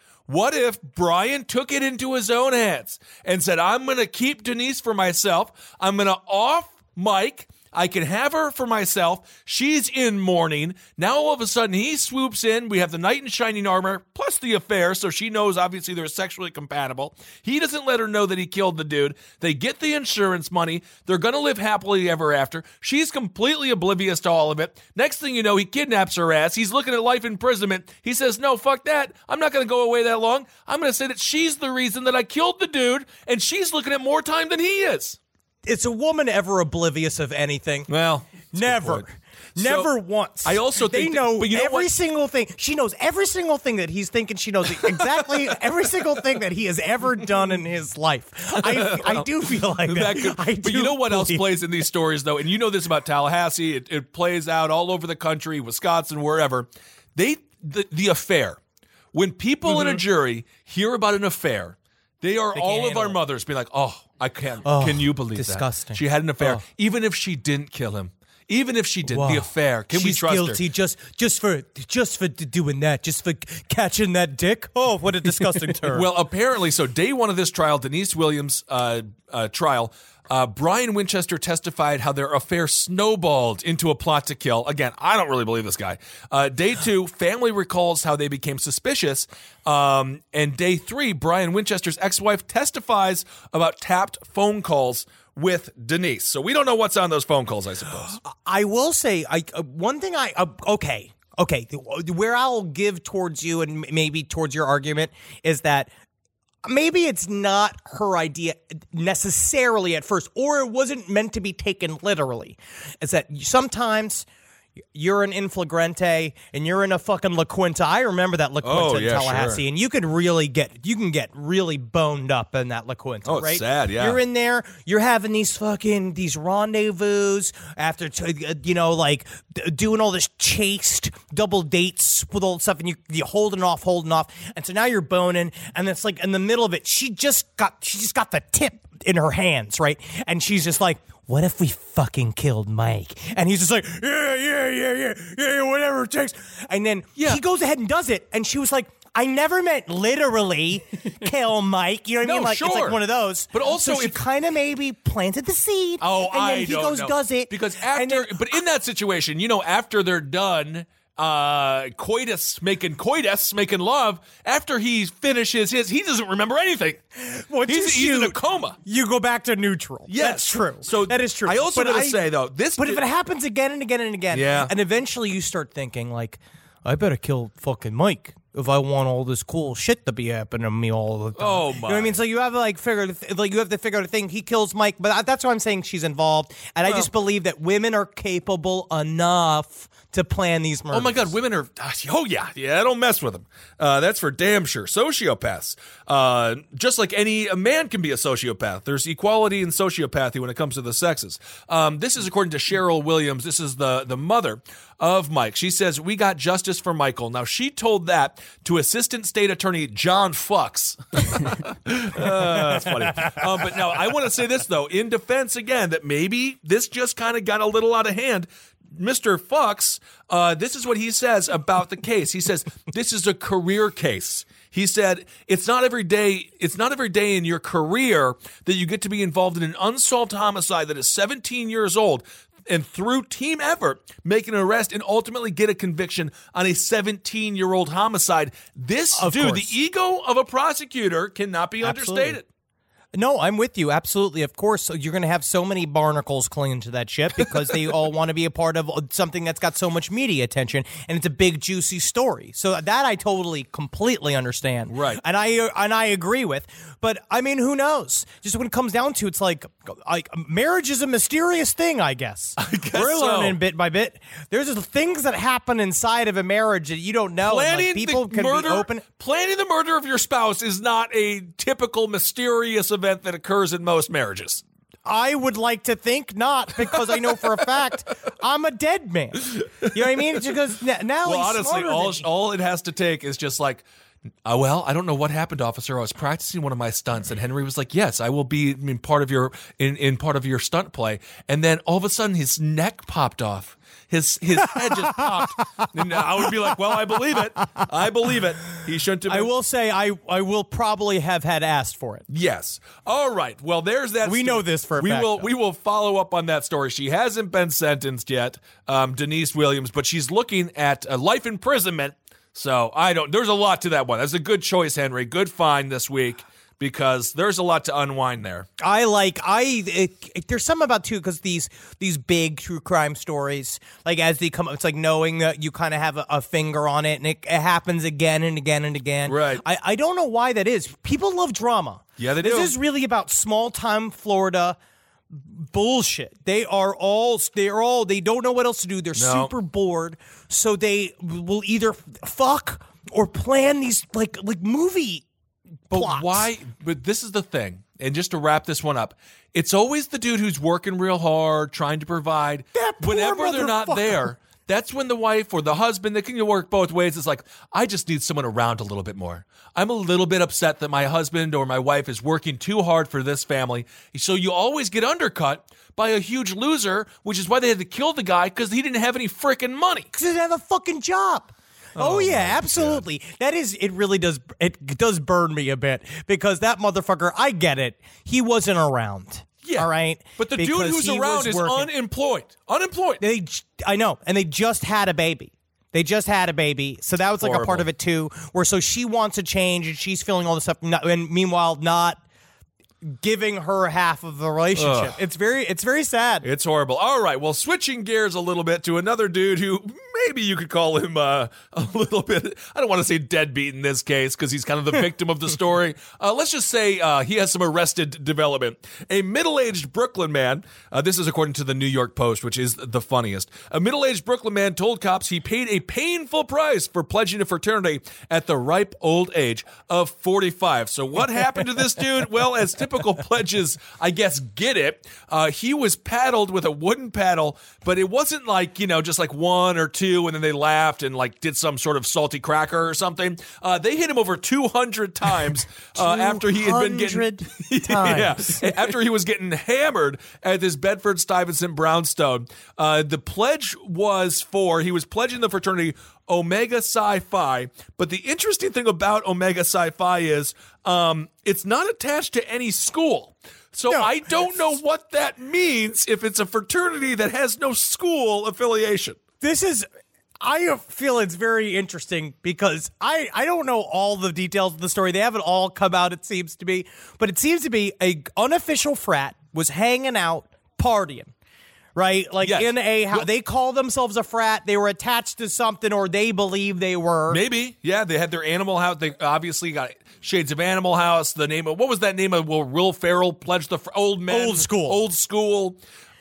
[SPEAKER 3] if Brian took it into his own hands and said, I'm going to keep Denise for myself. I'm going to off Mike. I can have her for myself. She's in mourning. Now all of a sudden he swoops in. We have the knight in shining armor plus the affair, so she knows obviously they're sexually compatible. He doesn't let her know that he killed the dude. They get the insurance money. They're going to live happily ever after. She's completely oblivious to all of it. Next thing you know, he kidnaps her ass. He's looking at life imprisonment. He says, no, fuck that. I'm not going to go away that long. I'm going to say that she's the reason that I killed the dude, and she's looking at more time than he is.
[SPEAKER 4] Is a woman ever oblivious of anything?
[SPEAKER 3] Well,
[SPEAKER 4] never. Never once.
[SPEAKER 3] I also think
[SPEAKER 4] they know
[SPEAKER 3] but you know
[SPEAKER 4] every single thing. She knows every single thing that he's thinking. She knows exactly every single thing that he has ever done in his life. I do feel like that.
[SPEAKER 3] But you know what else plays in these stories, though? And you know this about Tallahassee. It plays out all over the country, Wisconsin, wherever. The affair when people in a jury hear about an affair, they are
[SPEAKER 4] can't
[SPEAKER 3] all of
[SPEAKER 4] handle
[SPEAKER 3] our
[SPEAKER 4] it.
[SPEAKER 3] mothers being like, "Oh, I can't. Can you believe
[SPEAKER 4] disgusting.
[SPEAKER 3] that? She had an affair,
[SPEAKER 4] Oh.
[SPEAKER 3] even if she didn't kill him, even if she did
[SPEAKER 4] Wow.
[SPEAKER 3] the affair. Can we
[SPEAKER 4] She's
[SPEAKER 3] trust
[SPEAKER 4] guilty
[SPEAKER 3] her?"
[SPEAKER 4] just for doing that, just for catching that dick. Oh, what a disgusting term.
[SPEAKER 3] Well, apparently, so day one of this trial, Denise Williams' trial, Brian Winchester testified how their affair snowballed into a plot to kill. Again, I don't really believe this guy. Day two, family recalls how they became suspicious. And day three, Brian Winchester's ex-wife testifies about tapped phone calls with Denise. So we don't know what's on those phone calls, I suppose.
[SPEAKER 4] I will say, one thing okay, where I'll give towards you and maybe towards your argument is that maybe it's not her idea necessarily at first, or it wasn't meant to be taken literally. It's that sometimes you're an in flagrante and you're in a fucking La Quinta. I remember that La Quinta in Tallahassee,
[SPEAKER 3] sure.
[SPEAKER 4] and you can get really boned up in that La Quinta.
[SPEAKER 3] Oh, it's
[SPEAKER 4] right?
[SPEAKER 3] sad, yeah.
[SPEAKER 4] You're in there, you're having these rendezvous after doing all this chaste double dates with all the stuff, and you're holding off, and so now you're boning, and it's like in the middle of it, she just got the tip in her hands, right? And she's just like, what if we fucking killed Mike? And he's just like, yeah, whatever it takes. And then he goes ahead and does it. And she was like, I never meant literally kill Mike. You know what I mean? Like,
[SPEAKER 3] sure.
[SPEAKER 4] It's like one of those.
[SPEAKER 3] But also,
[SPEAKER 4] so she kind of maybe planted the seed.
[SPEAKER 3] Oh,
[SPEAKER 4] and then
[SPEAKER 3] I
[SPEAKER 4] he
[SPEAKER 3] don't
[SPEAKER 4] goes,
[SPEAKER 3] know.
[SPEAKER 4] does it.
[SPEAKER 3] Because
[SPEAKER 4] and then,
[SPEAKER 3] but in that situation, after they're done making love, after he finishes he doesn't remember anything. He's in a coma.
[SPEAKER 4] You go back to neutral.
[SPEAKER 3] Yes.
[SPEAKER 4] That's true.
[SPEAKER 3] So
[SPEAKER 4] that is true.
[SPEAKER 3] I also
[SPEAKER 4] But
[SPEAKER 3] got to say, though, this...
[SPEAKER 4] But if it happens again and again and again,
[SPEAKER 3] Yeah.
[SPEAKER 4] and eventually you start thinking, like, I better kill fucking Mike if I want all this cool shit to be happening to me all the time.
[SPEAKER 3] Oh,
[SPEAKER 4] You know what I mean? So you have to you have to figure out a thing. He kills Mike, but that's why I'm saying she's involved. And I just believe that women are capable enough to plan these murders.
[SPEAKER 3] Oh my God, women are... Oh yeah, don't mess with them. That's for damn sure. Sociopaths. Just like a man can be a sociopath. There's equality in sociopathy when it comes to the sexes. This is according to Cheryl Williams. This is the mother of Mike. She says, we got justice for Michael. Now, she told that to Assistant State Attorney John Fuchs. That's funny. But now, I want to say this, though, in defense, again, that maybe this just kind of got a little out of hand. Mr. Fuchs, this is what he says about the case. He says, this is a career case. He said, it's not every day in your career that you get to be involved in an unsolved homicide that is 17 years old, and through team effort, make an arrest and ultimately get a conviction on a 17-year-old homicide. The ego of a prosecutor cannot be understated.
[SPEAKER 4] No, I'm with you. Absolutely. Of course, you're going to have so many barnacles clinging to that ship because they all want to be a part of something that's got so much media attention, and it's a big, juicy story. So that I totally, completely understand.
[SPEAKER 3] Right.
[SPEAKER 4] And I agree with. But, I mean, who knows? Just when it comes down to it's like marriage is a mysterious thing, I guess. We're learning bit by bit. There's just things that happen inside of a marriage that you don't know.
[SPEAKER 3] Planning
[SPEAKER 4] people can be open.
[SPEAKER 3] Planning the murder of your spouse is not a typical mysterious event that occurs in most marriages.
[SPEAKER 4] I would like to think not, because I know for a fact I'm a dead man. You know what I mean? It's because now
[SPEAKER 3] Well,
[SPEAKER 4] he's
[SPEAKER 3] honestly,
[SPEAKER 4] smarter than me.
[SPEAKER 3] all it has to take is just like, well, I don't know what happened, officer. I was practicing one of my stunts, and Henry was like, "Yes, I will be in part of your stunt play." And then all of a sudden, his neck popped off. His head just popped, and I would be like, "Well, I believe it. I believe it." He shouldn't have.
[SPEAKER 4] I will say I will probably have had asked for it.
[SPEAKER 3] Yes. All right. Well, there's that.
[SPEAKER 4] We know this for a fact,
[SPEAKER 3] We will follow up on that story. She hasn't been sentenced yet, Denise Williams, but she's looking at life imprisonment. So there's a lot to that one. That's a good choice, Henry. Good find this week, because there's a lot to unwind there.
[SPEAKER 4] There's something about too, because these big true crime stories, like as they come up, it's like knowing that you kind of have a finger on it, and it happens again and again and again.
[SPEAKER 3] Right.
[SPEAKER 4] I don't know why that is. People love drama.
[SPEAKER 3] Yeah, they do.
[SPEAKER 4] This is really about small time Florida bullshit. They don't know what else to do. They're super bored, so they will either fuck or plan these like movie plots.
[SPEAKER 3] Why? But this is the thing, and just to wrap this one up, it's always the dude who's working real hard, trying to provide.
[SPEAKER 4] That poor
[SPEAKER 3] Whenever they're not
[SPEAKER 4] motherfucker.
[SPEAKER 3] there, that's when the wife or the husband, that can work both ways. It's like, I just need someone around a little bit more. I'm a little bit upset that my husband or my wife is working too hard for this family. So you always get undercut by a huge loser, which is why they had to kill the guy, because he didn't have any freaking money.
[SPEAKER 4] Because he didn't have a fucking job. Oh yeah, absolutely. God. It really does burn me a bit, because that motherfucker, I get it. He wasn't around.
[SPEAKER 3] Yeah.
[SPEAKER 4] All right.
[SPEAKER 3] But the dude who's around is unemployed. Unemployed.
[SPEAKER 4] I know. And they just had a baby. So that was like a part of it too, where so she wants to change and she's feeling all this stuff, and meanwhile not giving her half of the relationship. It's very sad.
[SPEAKER 3] It's horrible. All right, well, switching gears a little bit to another dude who maybe you could call him a little bit, I don't want to say deadbeat in this case because he's kind of the victim of the story. Let's just say he has some arrested development. A middle-aged Brooklyn man, this is according to the New York Post, which is the funniest. A middle-aged Brooklyn man told cops he paid a painful price for pledging a fraternity at the ripe old age of 45. So what happened to this dude? Well, as typical pledges, I guess, get it. He was paddled with a wooden paddle, but it wasn't like, just like one or two, and then they laughed and like did some sort of salty cracker or something. They hit him over 200 times after he had been getting
[SPEAKER 4] times.
[SPEAKER 3] After he was getting hammered at this Bedford Stuyvesant brownstone. The pledge was he was pledging the fraternity Omega Psi Phi, but the interesting thing about Omega Psi Phi is it's not attached to any school. So no, I don't know what that means if it's a fraternity that has no school affiliation.
[SPEAKER 4] I feel it's very interesting because I don't know all the details of the story. They haven't all come out, it seems to be. But it seems to be a unofficial frat was hanging out, partying. Right? Like
[SPEAKER 3] yes.
[SPEAKER 4] in a house. They call themselves a frat. They were attached to something, or they believe they were.
[SPEAKER 3] Maybe. Yeah, they had their Animal House. They obviously got Shades of Animal House. The name of, what was that name of Will Ferrell pledged the Old Men?
[SPEAKER 4] Old School.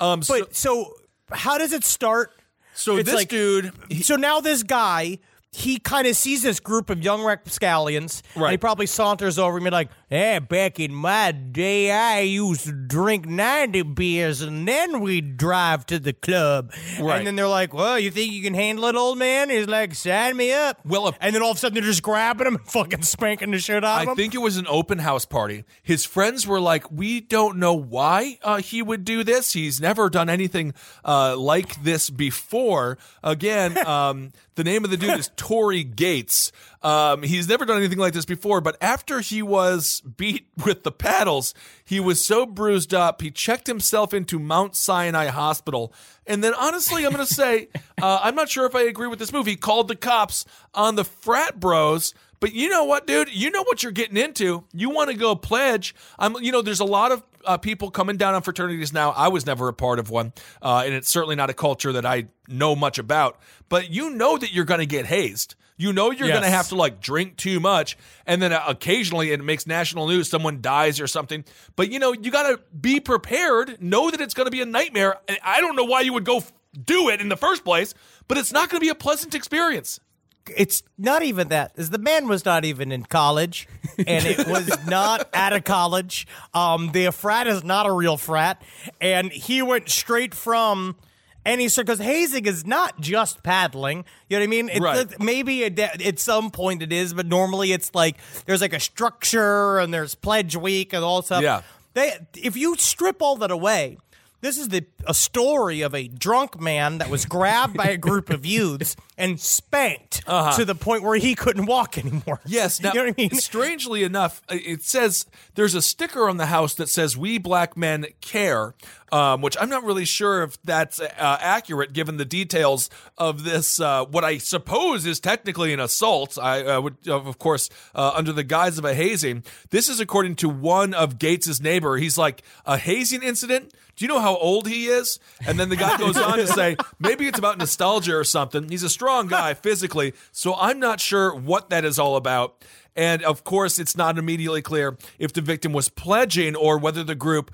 [SPEAKER 4] So how does it start?
[SPEAKER 3] So
[SPEAKER 4] it's
[SPEAKER 3] this dude.
[SPEAKER 4] So now this guy, he kind of sees this group of young rapscallions.
[SPEAKER 3] Right.
[SPEAKER 4] And he probably saunters over and be like, "Hey, back in my day, I used to drink 90 beers and then we'd drive to the club."
[SPEAKER 3] Right.
[SPEAKER 4] And then they're like, "Well, you think you can handle it, old man?" He's like, "Sign me up."
[SPEAKER 3] Well,
[SPEAKER 4] and then all of a sudden they're just grabbing him and fucking spanking the shit out of him.
[SPEAKER 3] I think it was an open house party. His friends were like, "We don't know why he would do this. He's never done anything like this before." Again, the name of the dude is Tory Gates. He's never done anything like this before, but after he was beat with the paddles, he was so bruised up, he checked himself into Mount Sinai Hospital. And then, honestly, I'm going to say, I'm not sure if I agree with this move. He called the cops on the frat bros. But you know what, dude? You know what you're getting into. You want to go pledge. There's a lot of people coming down on fraternities now. I was never a part of one, and it's certainly not a culture that I know much about. But you know that you're going to get hazed. You know you're going to have to like drink too much, and then occasionally it makes national news. Someone dies or something. But you got to be prepared. Know that it's going to be a nightmare. And I don't know why you would go do it in the first place, but it's not going to be a pleasant experience.
[SPEAKER 4] It's not even that. The man was not even in college, and it was not at a college. The frat is not a real frat, and he went straight from any sort, because hazing is not just paddling. You know what I mean?
[SPEAKER 3] Right.
[SPEAKER 4] Maybe at some point it is, but normally it's like there's like a structure and there's pledge week and all stuff.
[SPEAKER 3] Yeah.
[SPEAKER 4] If you strip all that away, this is a story of a drunk man that was grabbed by a group of youths and spanked to the point where he couldn't walk anymore.
[SPEAKER 3] Yes. Now,
[SPEAKER 4] you know what I mean?
[SPEAKER 3] Strangely enough, it says there's a sticker on the house that says "We Black Men Care," which I'm not really sure if that's accurate given the details of this, what I suppose is technically an assault. I would, of course, under the guise of a hazing. This is according to one of Gates's neighbor. He's like, a hazing incident? Do you know how old he is? And then the guy goes on to say, maybe it's about nostalgia or something. He's a strong guy physically, so I'm not sure what that is all about. And, of course, it's not immediately clear if the victim was pledging or whether the group,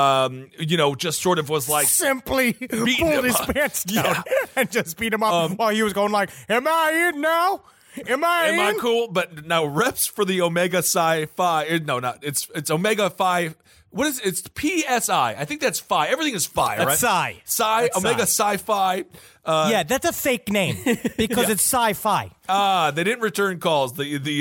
[SPEAKER 3] just sort of was like...
[SPEAKER 4] simply pulled his pants down and just beat him up while he was going like, "Am I in now? Am I
[SPEAKER 3] cool?" But now reps for the Omega Psi Phi... No, not... It's Omega Phi... What is it? It's PSI. I think that's Phi. Everything is Phi, right?
[SPEAKER 4] Psi.
[SPEAKER 3] Omega Psi Phi.
[SPEAKER 4] Yeah, that's a fake name because it's sci-fi.
[SPEAKER 3] They didn't return calls.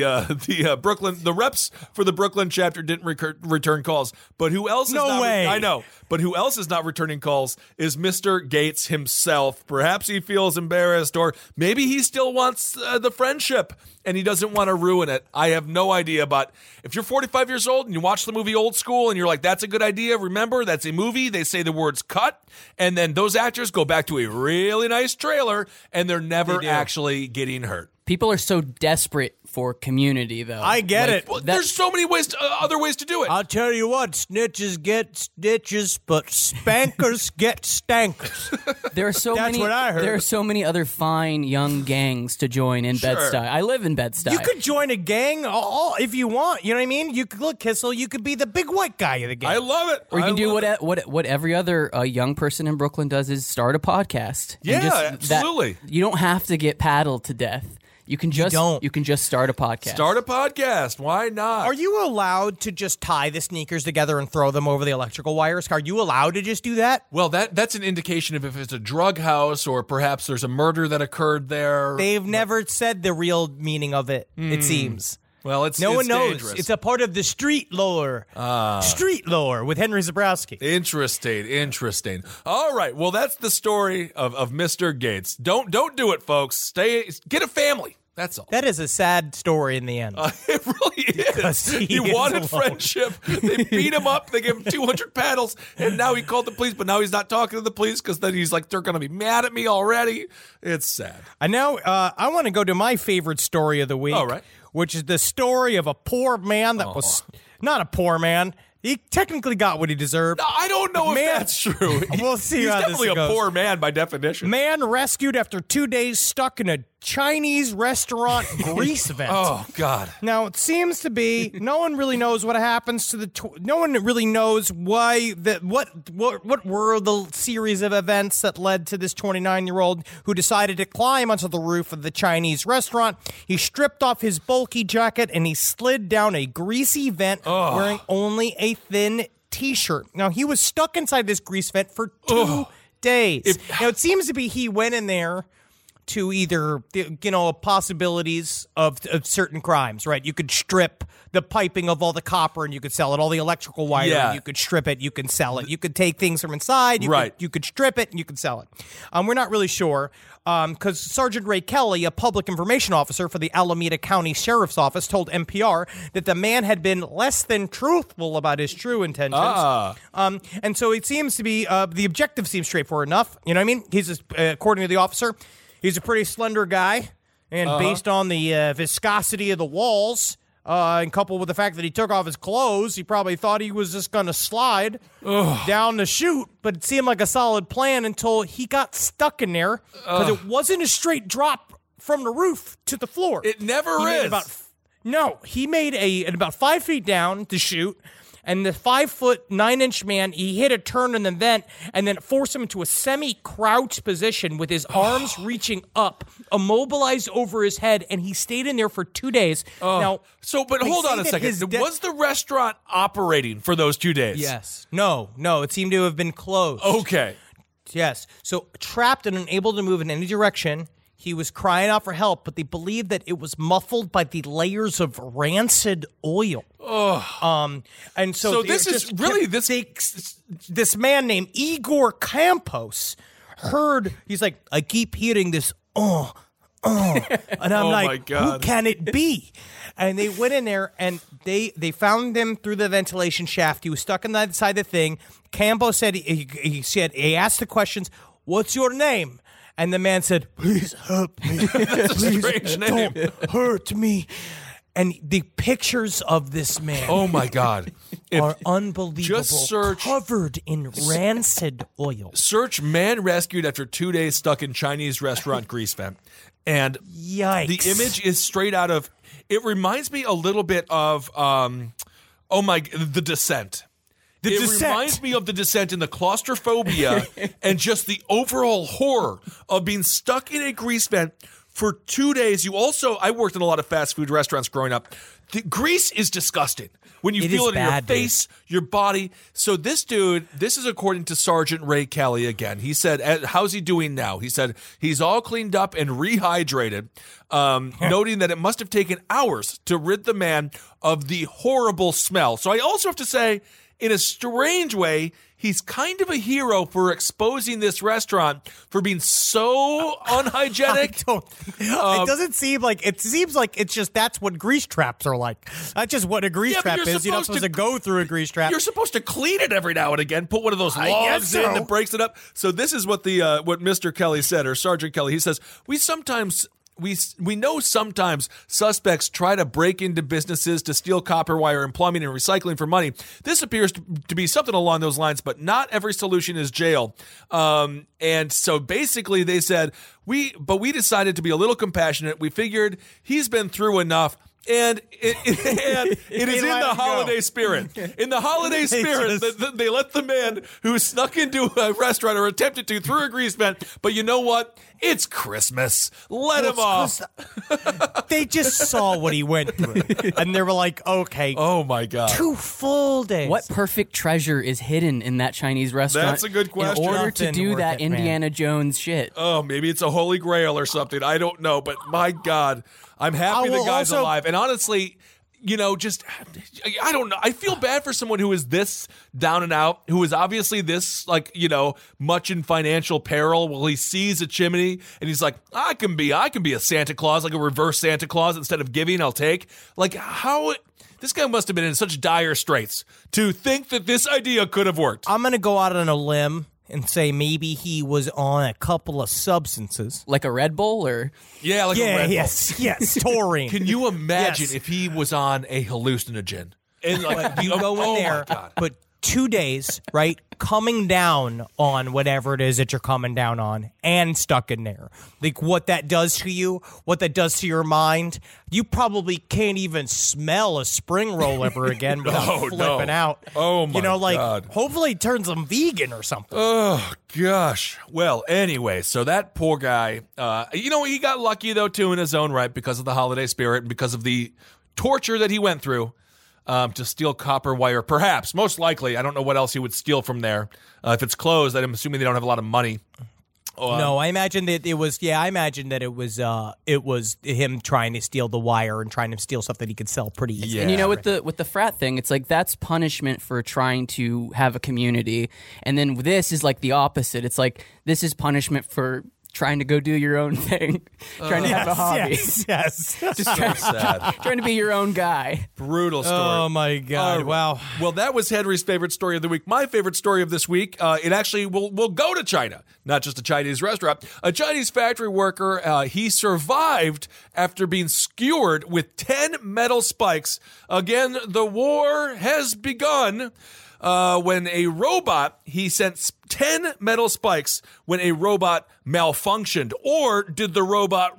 [SPEAKER 3] The Brooklyn, the reps for the Brooklyn chapter didn't return calls. But who else?
[SPEAKER 4] No way.
[SPEAKER 3] I know. But who else is not returning calls is Mr. Gates himself. Perhaps he feels embarrassed, or maybe he still wants the friendship and he doesn't want to ruin it. I have no idea. But if you're 45 years old and you watch the movie Old School and you're like, "That's a good idea," remember that's a movie. They say the words "cut," and then those actors go back to a really nice trailer, and they're never actually getting hurt.
[SPEAKER 5] People are so desperate for community, though.
[SPEAKER 4] I get it.
[SPEAKER 3] Well, there's so many ways, other ways to do it.
[SPEAKER 4] I'll tell you what, snitches get stitches, but spankers get stankers.
[SPEAKER 5] There are so
[SPEAKER 4] That's
[SPEAKER 5] many.
[SPEAKER 4] what I heard.
[SPEAKER 5] There are so many other fine young gangs to join in Bed-Stuy. I live in Bed-Stuy.
[SPEAKER 4] You could join a gang if you want. You know what I mean? You could look, Kissel. You could be the big white guy of the gang.
[SPEAKER 3] I love it.
[SPEAKER 5] Or you can do
[SPEAKER 3] love
[SPEAKER 5] what every other young person in Brooklyn does is start a podcast. And
[SPEAKER 3] Yeah, absolutely.
[SPEAKER 5] You don't have to get paddled to death. You can just start a podcast.
[SPEAKER 3] Start a podcast. Why not?
[SPEAKER 4] Are you allowed to just tie the sneakers together and throw them over the electrical wires? Are you allowed to just do that?
[SPEAKER 3] Well, that's an indication of if it's a drug house or perhaps there's a murder that occurred there.
[SPEAKER 4] They've never said the real meaning of it, it seems.
[SPEAKER 3] Well,
[SPEAKER 4] No one knows.
[SPEAKER 3] dangerous.
[SPEAKER 4] It's a part of the street lore. Street lore with Henry Zabrowski.
[SPEAKER 3] Interesting. All right. Well, that's the story of Mr. Gates. Don't do it, folks. Get a family. That's all.
[SPEAKER 4] That is a sad story in the end.
[SPEAKER 3] It really is.
[SPEAKER 4] he
[SPEAKER 3] He
[SPEAKER 4] is
[SPEAKER 3] wanted
[SPEAKER 4] alone.
[SPEAKER 3] friendship. They beat him up. They gave him 200 paddles, and now he called the police. But now he's not talking to the police because then he's like, they're going to be mad at me already. It's sad.
[SPEAKER 4] And now I want to go to my favorite story of the week.
[SPEAKER 3] All right.
[SPEAKER 4] Which is the story of a poor man that was not a poor man. He technically got what he deserved.
[SPEAKER 3] No, I don't know if
[SPEAKER 4] Man-
[SPEAKER 3] that's true.
[SPEAKER 4] We'll see
[SPEAKER 3] He's
[SPEAKER 4] how this
[SPEAKER 3] definitely a
[SPEAKER 4] goes.
[SPEAKER 3] poor man by definition.
[SPEAKER 4] Man rescued after 2 days stuck in a Chinese restaurant grease vent.
[SPEAKER 3] Oh, God.
[SPEAKER 4] Now, it seems to be no one really knows what happens to the no one really knows why what were the series of events that led to this 29-year-old who decided to climb onto the roof of the Chinese restaurant. He stripped off his bulky jacket and he slid down a greasy vent wearing only a thin t-shirt. Now, he was stuck inside this grease vent for 2 days. Now, it seems to be he went in there to either, possibilities of certain crimes, right? You could strip the piping of all the copper and you could sell it, all the electrical wire,
[SPEAKER 3] Yeah.
[SPEAKER 4] and you could strip it, you can sell it. You could take things from inside, you could strip it, and you could sell it. We're not really sure, because Sergeant Ray Kelly, a public information officer for the Alameda County Sheriff's Office, told NPR that the man had been less than truthful about his true intentions. And so it seems to be, the objective seems straightforward enough. You know what I mean? He's, according to the officer, he's a pretty slender guy, and based on the viscosity of the walls, and coupled with the fact that he took off his clothes, he probably thought he was just going to slide down the chute, but it seemed like a solid plan until he got stuck in there, because it wasn't a straight drop from the roof to the floor.
[SPEAKER 3] It never is.
[SPEAKER 4] He made at about 5 feet down the chute, and the 5'9" man, he hit a turn in the vent, and then it forced him into a semi-crouched position with his arms reaching up, immobilized over his head, and he stayed in there for 2 days. Now,
[SPEAKER 3] But
[SPEAKER 4] they
[SPEAKER 3] hold
[SPEAKER 4] say
[SPEAKER 3] on a
[SPEAKER 4] that
[SPEAKER 3] second.
[SPEAKER 4] his
[SPEAKER 3] Was the restaurant operating for those 2 days?
[SPEAKER 4] Yes. No, it seemed to have been closed.
[SPEAKER 3] Okay.
[SPEAKER 4] Yes. So trapped and unable to move in any direction, he was crying out for help, but they believed that it was muffled by the layers of rancid oil. And so
[SPEAKER 3] this
[SPEAKER 4] it
[SPEAKER 3] is
[SPEAKER 4] just
[SPEAKER 3] really
[SPEAKER 4] this man named Igor Campos heard. He's like, I keep hearing this. And I'm
[SPEAKER 3] Oh, my
[SPEAKER 4] like,
[SPEAKER 3] God.
[SPEAKER 4] who can it be? And they went in there and they found him through the ventilation shaft. He was stuck inside the thing. Campos said he asked the questions. What's your name? And the man said, please help me.
[SPEAKER 3] That's a strange name.
[SPEAKER 4] Don't hurt me. And the pictures of this man
[SPEAKER 3] Oh, my God.
[SPEAKER 4] are unbelievable.
[SPEAKER 3] just search-
[SPEAKER 4] covered in rancid oil.
[SPEAKER 3] Search man rescued after 2 days stuck in Chinese restaurant grease vent. And
[SPEAKER 4] Yikes.
[SPEAKER 3] the image is straight out of, it reminds me a little bit of, The Descent. It
[SPEAKER 4] Descent.
[SPEAKER 3] reminds me of The Descent in the claustrophobia and just the overall horror of being stuck in a grease vent for 2 days. I worked in a lot of fast food restaurants growing up. grease is disgusting when you
[SPEAKER 4] It
[SPEAKER 3] feel
[SPEAKER 4] is
[SPEAKER 3] it in your
[SPEAKER 4] bad, dude.
[SPEAKER 3] face, your body. So this dude, this is according to Sergeant Ray Kelly again. He said, how's he doing now? He said he's all cleaned up and rehydrated, noting that it must have taken hours to rid the man of the horrible smell. So I also have to say, in a strange way, he's kind of a hero for exposing this restaurant for being so unhygienic.
[SPEAKER 4] It doesn't seem like it seems like it's just that's what grease traps are like. That's just what a grease
[SPEAKER 3] Yeah, but
[SPEAKER 4] trap
[SPEAKER 3] you're
[SPEAKER 4] is. You're not supposed to go through a grease trap.
[SPEAKER 3] You're supposed to clean it every now and again. Put one of those
[SPEAKER 4] I
[SPEAKER 3] logs
[SPEAKER 4] guess
[SPEAKER 3] in
[SPEAKER 4] so.
[SPEAKER 3] that breaks it up. So this is what the what Mr. Kelly said, or Sergeant Kelly. He says we know sometimes suspects try to break into businesses to steal copper wire and plumbing and recycling for money. This appears to be something along those lines, but not every solution is jail. And so basically they said, we decided to be a little compassionate. We figured he's been through enough. And it is in the holiday spirit. In the holiday spirit, they let the man who snuck into a restaurant or attempted to through a grease vent. But you know what? It's Christmas. Let him off.
[SPEAKER 4] They just saw what he went through, and they were like, "Okay,
[SPEAKER 3] Oh my God.
[SPEAKER 4] 2 full days."
[SPEAKER 5] What perfect treasure is hidden in that Chinese restaurant?
[SPEAKER 3] That's a good question.
[SPEAKER 5] In order to
[SPEAKER 4] Nothing
[SPEAKER 5] do
[SPEAKER 4] worth
[SPEAKER 5] that
[SPEAKER 4] it, man.
[SPEAKER 5] Indiana Jones shit.
[SPEAKER 3] Oh, maybe it's a holy grail or something. I don't know. But my God, I'm happy the
[SPEAKER 4] will
[SPEAKER 3] guy's
[SPEAKER 4] also-
[SPEAKER 3] alive. And honestly, you know, just, I don't know. I feel bad for someone who is this down and out, who is obviously this, like, you know, much in financial peril. Well, he sees a chimney and he's like, I can be a Santa Claus, like a reverse Santa Claus. Instead of giving, I'll take. Like, how... This guy must have been in such dire straits to think that this idea could have worked.
[SPEAKER 4] I'm going to go out on a limb and say maybe he was on a couple of substances.
[SPEAKER 5] Like a Red Bull or
[SPEAKER 3] Yeah, like a Red Bull.
[SPEAKER 4] yes, taurine.
[SPEAKER 3] Can you imagine
[SPEAKER 4] Yes.
[SPEAKER 3] if he was on a hallucinogen? And like
[SPEAKER 4] You go in
[SPEAKER 3] oh
[SPEAKER 4] there,
[SPEAKER 3] my God.
[SPEAKER 4] but 2 days, right? Coming down on whatever it is that you're coming down on and stuck in there. Like what that does to you, what that does to your mind. You probably can't even smell a spring roll ever again without
[SPEAKER 3] Oh,
[SPEAKER 4] flipping
[SPEAKER 3] no.
[SPEAKER 4] out.
[SPEAKER 3] Oh, my
[SPEAKER 4] You know, like
[SPEAKER 3] God.
[SPEAKER 4] hopefully it turns them vegan or something.
[SPEAKER 3] Oh, gosh. Well, anyway, so that poor guy, you know, he got lucky, though, too, in his own right because of the holiday spirit and because of the torture that he went through to steal copper wire. Perhaps, most likely. I don't know what else he would steal from there. If it's closed, I'm assuming they don't have a lot of money.
[SPEAKER 4] No, I imagine that it was. Yeah, I imagine that it was him trying to steal the wire and trying to steal stuff that he could sell pretty easily.
[SPEAKER 3] Yeah.
[SPEAKER 5] And you know, with the frat thing, it's like that's punishment for trying to have a community, and then this is like the opposite. It's like this is punishment for trying to go do your own thing, trying to have a hobby,
[SPEAKER 4] Yes.
[SPEAKER 5] just
[SPEAKER 3] So sad.
[SPEAKER 5] trying to be your own guy.
[SPEAKER 3] Brutal story.
[SPEAKER 4] Oh my God! Wow.
[SPEAKER 3] Well, that was Henry's favorite story of the week. My favorite story of this week, it actually will go to China, not just a Chinese restaurant. A Chinese factory worker, he survived after being skewered with 10 metal spikes. Again, the war has begun. When a robot, he sent 10 metal spikes when a robot malfunctioned, or did the robot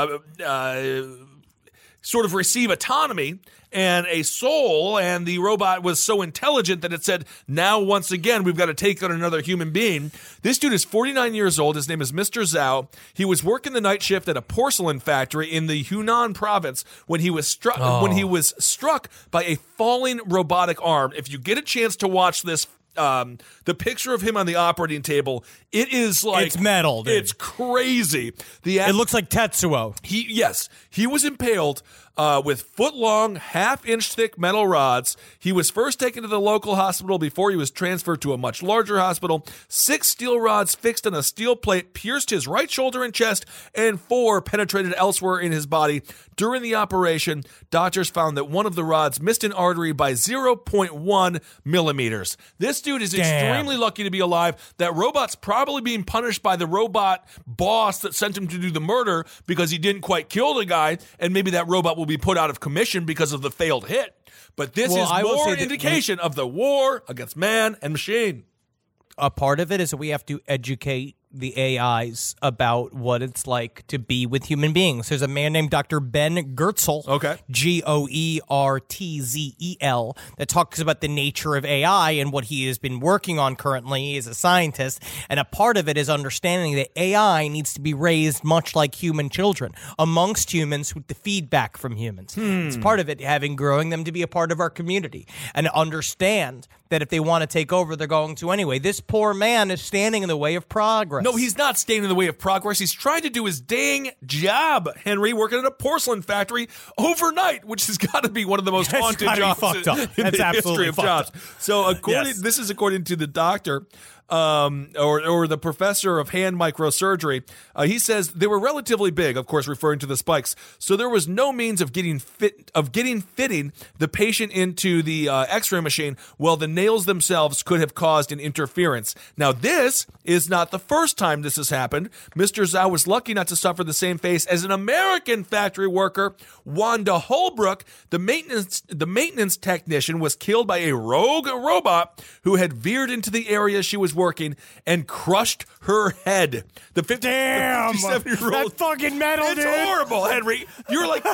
[SPEAKER 3] sort of receive autonomy and a soul, and the robot was so intelligent that it said, now once again we've got to take on another human being. This dude is 49 years old. His name is Mr. Zhao. He was working the night shift at a porcelain factory in the Hunan province when he was struck by a falling robotic arm. If you get a chance to watch this, the picture of him on the operating table, it is like
[SPEAKER 4] It's metal, dude.
[SPEAKER 3] It's crazy.
[SPEAKER 4] It looks like Tetsuo.
[SPEAKER 3] He was impaled with foot-long, half-inch thick metal rods. He was first taken to the local hospital before he was transferred to a much larger hospital. 6 steel rods fixed on a steel plate pierced his right shoulder and chest, and 4 penetrated elsewhere in his body. During the operation, doctors found that one of the rods missed an artery by 0.1 millimeters. This dude is extremely lucky to be alive. That robot's probably being punished by the robot boss that sent him to do the murder because he didn't quite kill the guy, and maybe that robot will be put out of commission because of the failed hit. But this is
[SPEAKER 4] I will
[SPEAKER 3] more
[SPEAKER 4] say that
[SPEAKER 3] indication of the war against man and machine.
[SPEAKER 4] A part of it is that we have to educate the AIs about what it's like to be with human beings. There's a man named Dr. Ben Goertzel,
[SPEAKER 3] Okay.
[SPEAKER 4] Goertzel, that talks about the nature of AI and what he has been working on currently as a scientist. And a part of it is understanding that AI needs to be raised much like human children, amongst humans with the feedback from humans. It's part of it, growing them to be a part of our community and understand that if they want to take over, they're going to anyway. This poor man is standing in the way of progress.
[SPEAKER 3] No, he's not standing in the way of progress. He's trying to do his dang job, Henry, working at a porcelain factory overnight, which has got to be one of the most
[SPEAKER 4] That's
[SPEAKER 3] haunted
[SPEAKER 4] gotta be
[SPEAKER 3] jobs
[SPEAKER 4] fucked up.
[SPEAKER 3] in
[SPEAKER 4] That's
[SPEAKER 3] the history
[SPEAKER 4] absolutely
[SPEAKER 3] of
[SPEAKER 4] fucked
[SPEAKER 3] jobs.
[SPEAKER 4] up.
[SPEAKER 3] So
[SPEAKER 4] Yes.
[SPEAKER 3] this is according to the doctor. Or the professor of hand microsurgery, he says they were relatively big, of course, referring to the spikes. So there was no means of fitting the patient into the X-ray machine. Well, the nails themselves could have caused an interference. Now, this is not the first time this has happened. Mr. Zhao was lucky not to suffer the same fate as an American factory worker, Wanda Holbrook. The maintenance technician was killed by a rogue robot who had veered into the area she was working and crushed her head. The 57-year-old.
[SPEAKER 4] That fucking metal,
[SPEAKER 3] It's
[SPEAKER 4] dude.
[SPEAKER 3] horrible, Henry. You're like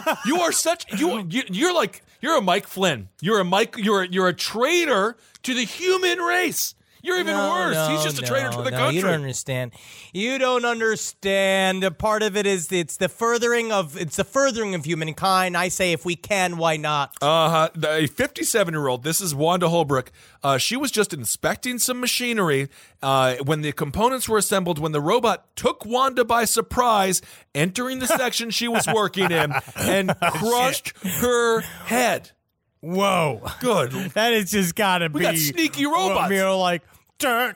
[SPEAKER 3] you're a Mike Flynn. You're a traitor to the human race. You're even worse. He's just a traitor to the country.
[SPEAKER 4] You don't understand. You don't understand. A part of it is it's the furthering of humankind. I say if we can, why not?
[SPEAKER 3] A 57-year-old, this is Wanda Holbrook, she was just inspecting some machinery when the components were assembled, when the robot took Wanda by surprise, entering the section she was working in, and crushed her head.
[SPEAKER 4] Whoa.
[SPEAKER 3] Good.
[SPEAKER 4] That has just gotta be.
[SPEAKER 3] We got sneaky robots.
[SPEAKER 4] You know, like like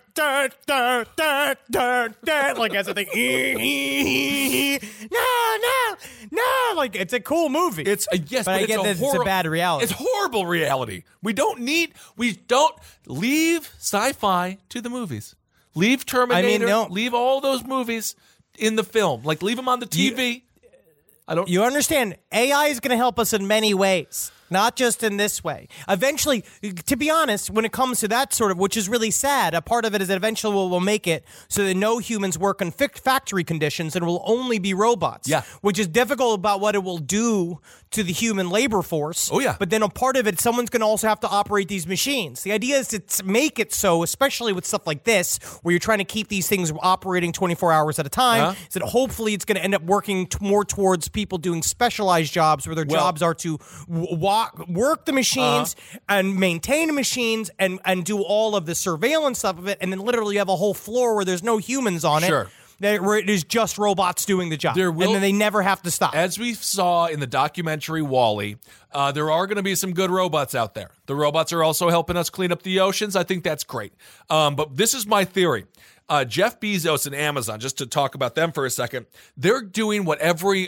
[SPEAKER 4] as a thing. No, like it's a cool movie.
[SPEAKER 3] It's yes,
[SPEAKER 4] but I get that it's a bad reality.
[SPEAKER 3] It's horrible reality. We don't leave sci-fi to the movies. Leave Terminator. Leave all those movies in the film. Like leave them on the TV.
[SPEAKER 4] You understand? AI is going to help us in many ways, not just in this way. Eventually, to be honest, when it comes to that sort of, which is really sad, a part of it is that eventually we'll make it so that no humans work in factory conditions and it will only be robots.
[SPEAKER 3] Yeah.
[SPEAKER 4] Which is difficult about what it will do to the human labor force.
[SPEAKER 3] Oh, yeah.
[SPEAKER 4] But then a part of it, someone's going to also have to operate these machines. The idea is to make it so, especially with stuff like this, where you're trying to keep these things operating 24 hours at a time, is that hopefully it's going to end up working more towards people doing specialized jobs where their jobs are to work the machines and maintain the machines and do all of the surveillance stuff of it, and then literally you have a whole floor where there's no humans on it. Where it is just robots doing the job. And then they never have to stop.
[SPEAKER 3] As we saw in the documentary WALL-E, there are going to be some good robots out there. The robots are also helping us clean up the oceans. I think that's great. But this is my theory. Jeff Bezos and Amazon, just to talk about them for a second, they're doing what every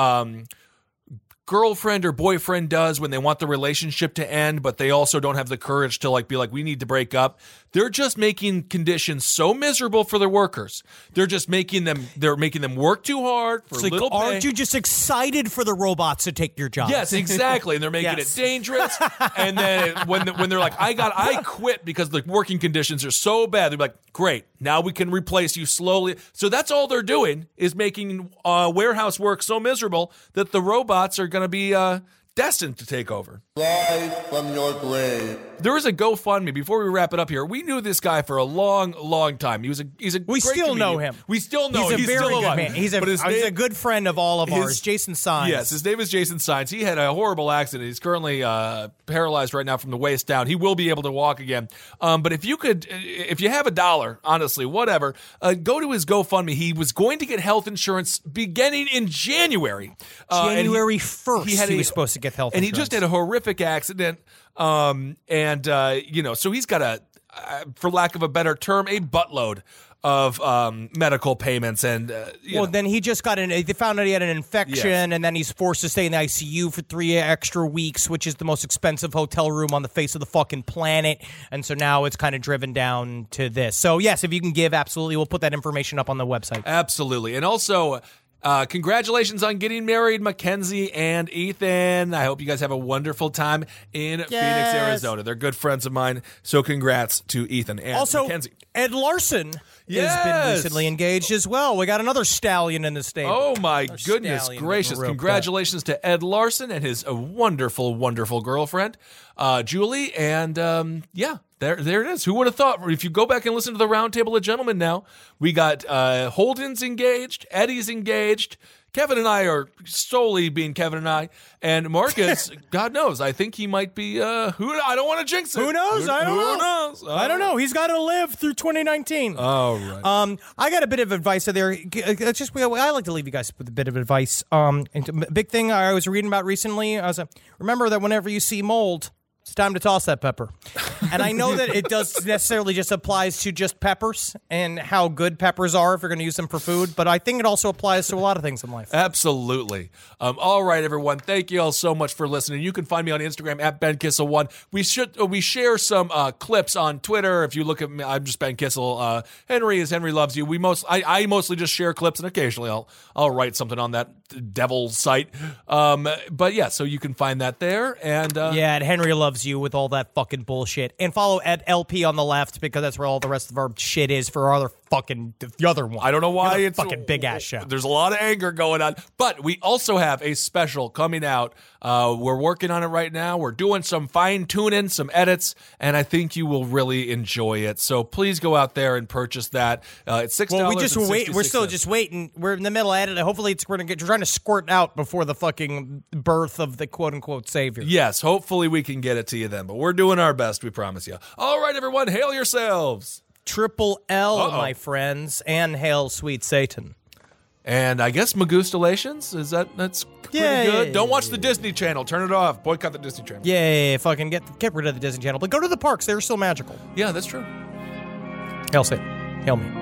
[SPEAKER 3] girlfriend or boyfriend does when they want the relationship to end, but they also don't have the courage to be like, we need to break up. They're just making conditions so miserable for their workers. They're making them work too hard for little pay.
[SPEAKER 4] Aren't you just excited for the robots to take your job?
[SPEAKER 3] Yes, exactly. And they're making it dangerous. And then when they're like, I quit because the working conditions are so bad, they're like, great, now we can replace you slowly. So that's all they're doing is making warehouse work so miserable that the robots are going to be destined to take over.
[SPEAKER 6] Rise from your grave.
[SPEAKER 3] There is a GoFundMe. Before we wrap it up here, we knew this guy for a long, long time. He's a
[SPEAKER 4] We
[SPEAKER 3] great
[SPEAKER 4] still
[SPEAKER 3] comedian.
[SPEAKER 4] know him.
[SPEAKER 3] We still know him.
[SPEAKER 4] He's a very
[SPEAKER 3] still
[SPEAKER 4] good
[SPEAKER 3] alive.
[SPEAKER 4] man. He's a good friend of all of ours, Jason Sines.
[SPEAKER 3] Yes, his name is Jason Sines. He had a horrible accident. He's currently paralyzed right now from the waist down. He will be able to walk again. But if you have $1, honestly, whatever, go to his GoFundMe. He was going to get health insurance beginning in January.
[SPEAKER 4] January 1st, he was supposed to get health insurance.
[SPEAKER 3] And he just had a horrific accident. So he's got for lack of a better term, a buttload of medical payments. And
[SPEAKER 4] then he just they found out he had an infection, and then he's forced to stay in the ICU for 3 extra weeks, which is the most expensive hotel room on the face of the fucking planet. And so now it's kind of driven down to this. So yes, if you can give, absolutely, we'll put that information up on the website.
[SPEAKER 3] Absolutely. And also, congratulations on getting married, Mackenzie and Ethan. I hope you guys have a wonderful time in Phoenix, Arizona. They're good friends of mine. So congrats to Ethan and Mackenzie.
[SPEAKER 4] Ed Larson has been recently engaged as well. We got another stallion in the stable.
[SPEAKER 3] Oh, my goodness gracious. Congratulations to Ed Larson and his wonderful, wonderful girlfriend, Julie. And there it is. Who would have thought? If you go back and listen to the Roundtable of Gentlemen now, we got Holden's engaged, Eddie's engaged. Kevin and I are solely being Kevin and I. And Marcus, God knows, I think he might be, I don't want to jinx it.
[SPEAKER 4] Who knows? I don't know. He's got to live through 2019.
[SPEAKER 3] All right.
[SPEAKER 4] I got a bit of advice there. I like to leave you guys with a bit of advice. And a big thing I was reading about recently, remember that whenever you see mold, it's time to toss that pepper. And I know that it does necessarily just applies to just peppers and how good peppers are if you're going to use them for food, but I think it also applies to a lot of things in life.
[SPEAKER 3] Absolutely. All right, everyone. Thank you all so much for listening. You can find me on Instagram at BenKissel1. We share some clips on Twitter. If you look at me, I'm just Ben Kissel. Henry is Henry Loves You. I mostly just share clips, and occasionally I'll write something on that devil site. But yeah, so you can find that there. And
[SPEAKER 4] at Henry Loves You with all that fucking bullshit. And follow at LP on the left because that's where all the rest of our shit is for our the other one.
[SPEAKER 3] I don't know why it's
[SPEAKER 4] fucking big ass show.
[SPEAKER 3] There's a lot of anger going on, but we also have a special coming out. We're working on it right now. We're doing some fine tuning, some edits, and I think you will really enjoy it. So please go out there and purchase that. It's $6.
[SPEAKER 4] Well, we just wait. We're still just waiting. We're in the middle of it. Hopefully, we're trying to squirt out before the fucking birth of the quote unquote savior.
[SPEAKER 3] Yes, hopefully we can get it to you then. But we're doing our best. We promise you. All right, everyone, hail yourselves.
[SPEAKER 4] Triple L, my friends, and hail sweet Satan.
[SPEAKER 3] And I guess Magustalations, that's pretty good.
[SPEAKER 4] Yeah.
[SPEAKER 3] Don't watch the Disney Channel. Turn it off. Boycott the Disney Channel.
[SPEAKER 4] Yeah, fucking get rid of the Disney Channel. But go to the parks. They're still magical.
[SPEAKER 3] Yeah, that's true.
[SPEAKER 4] Hail Satan. Hail me.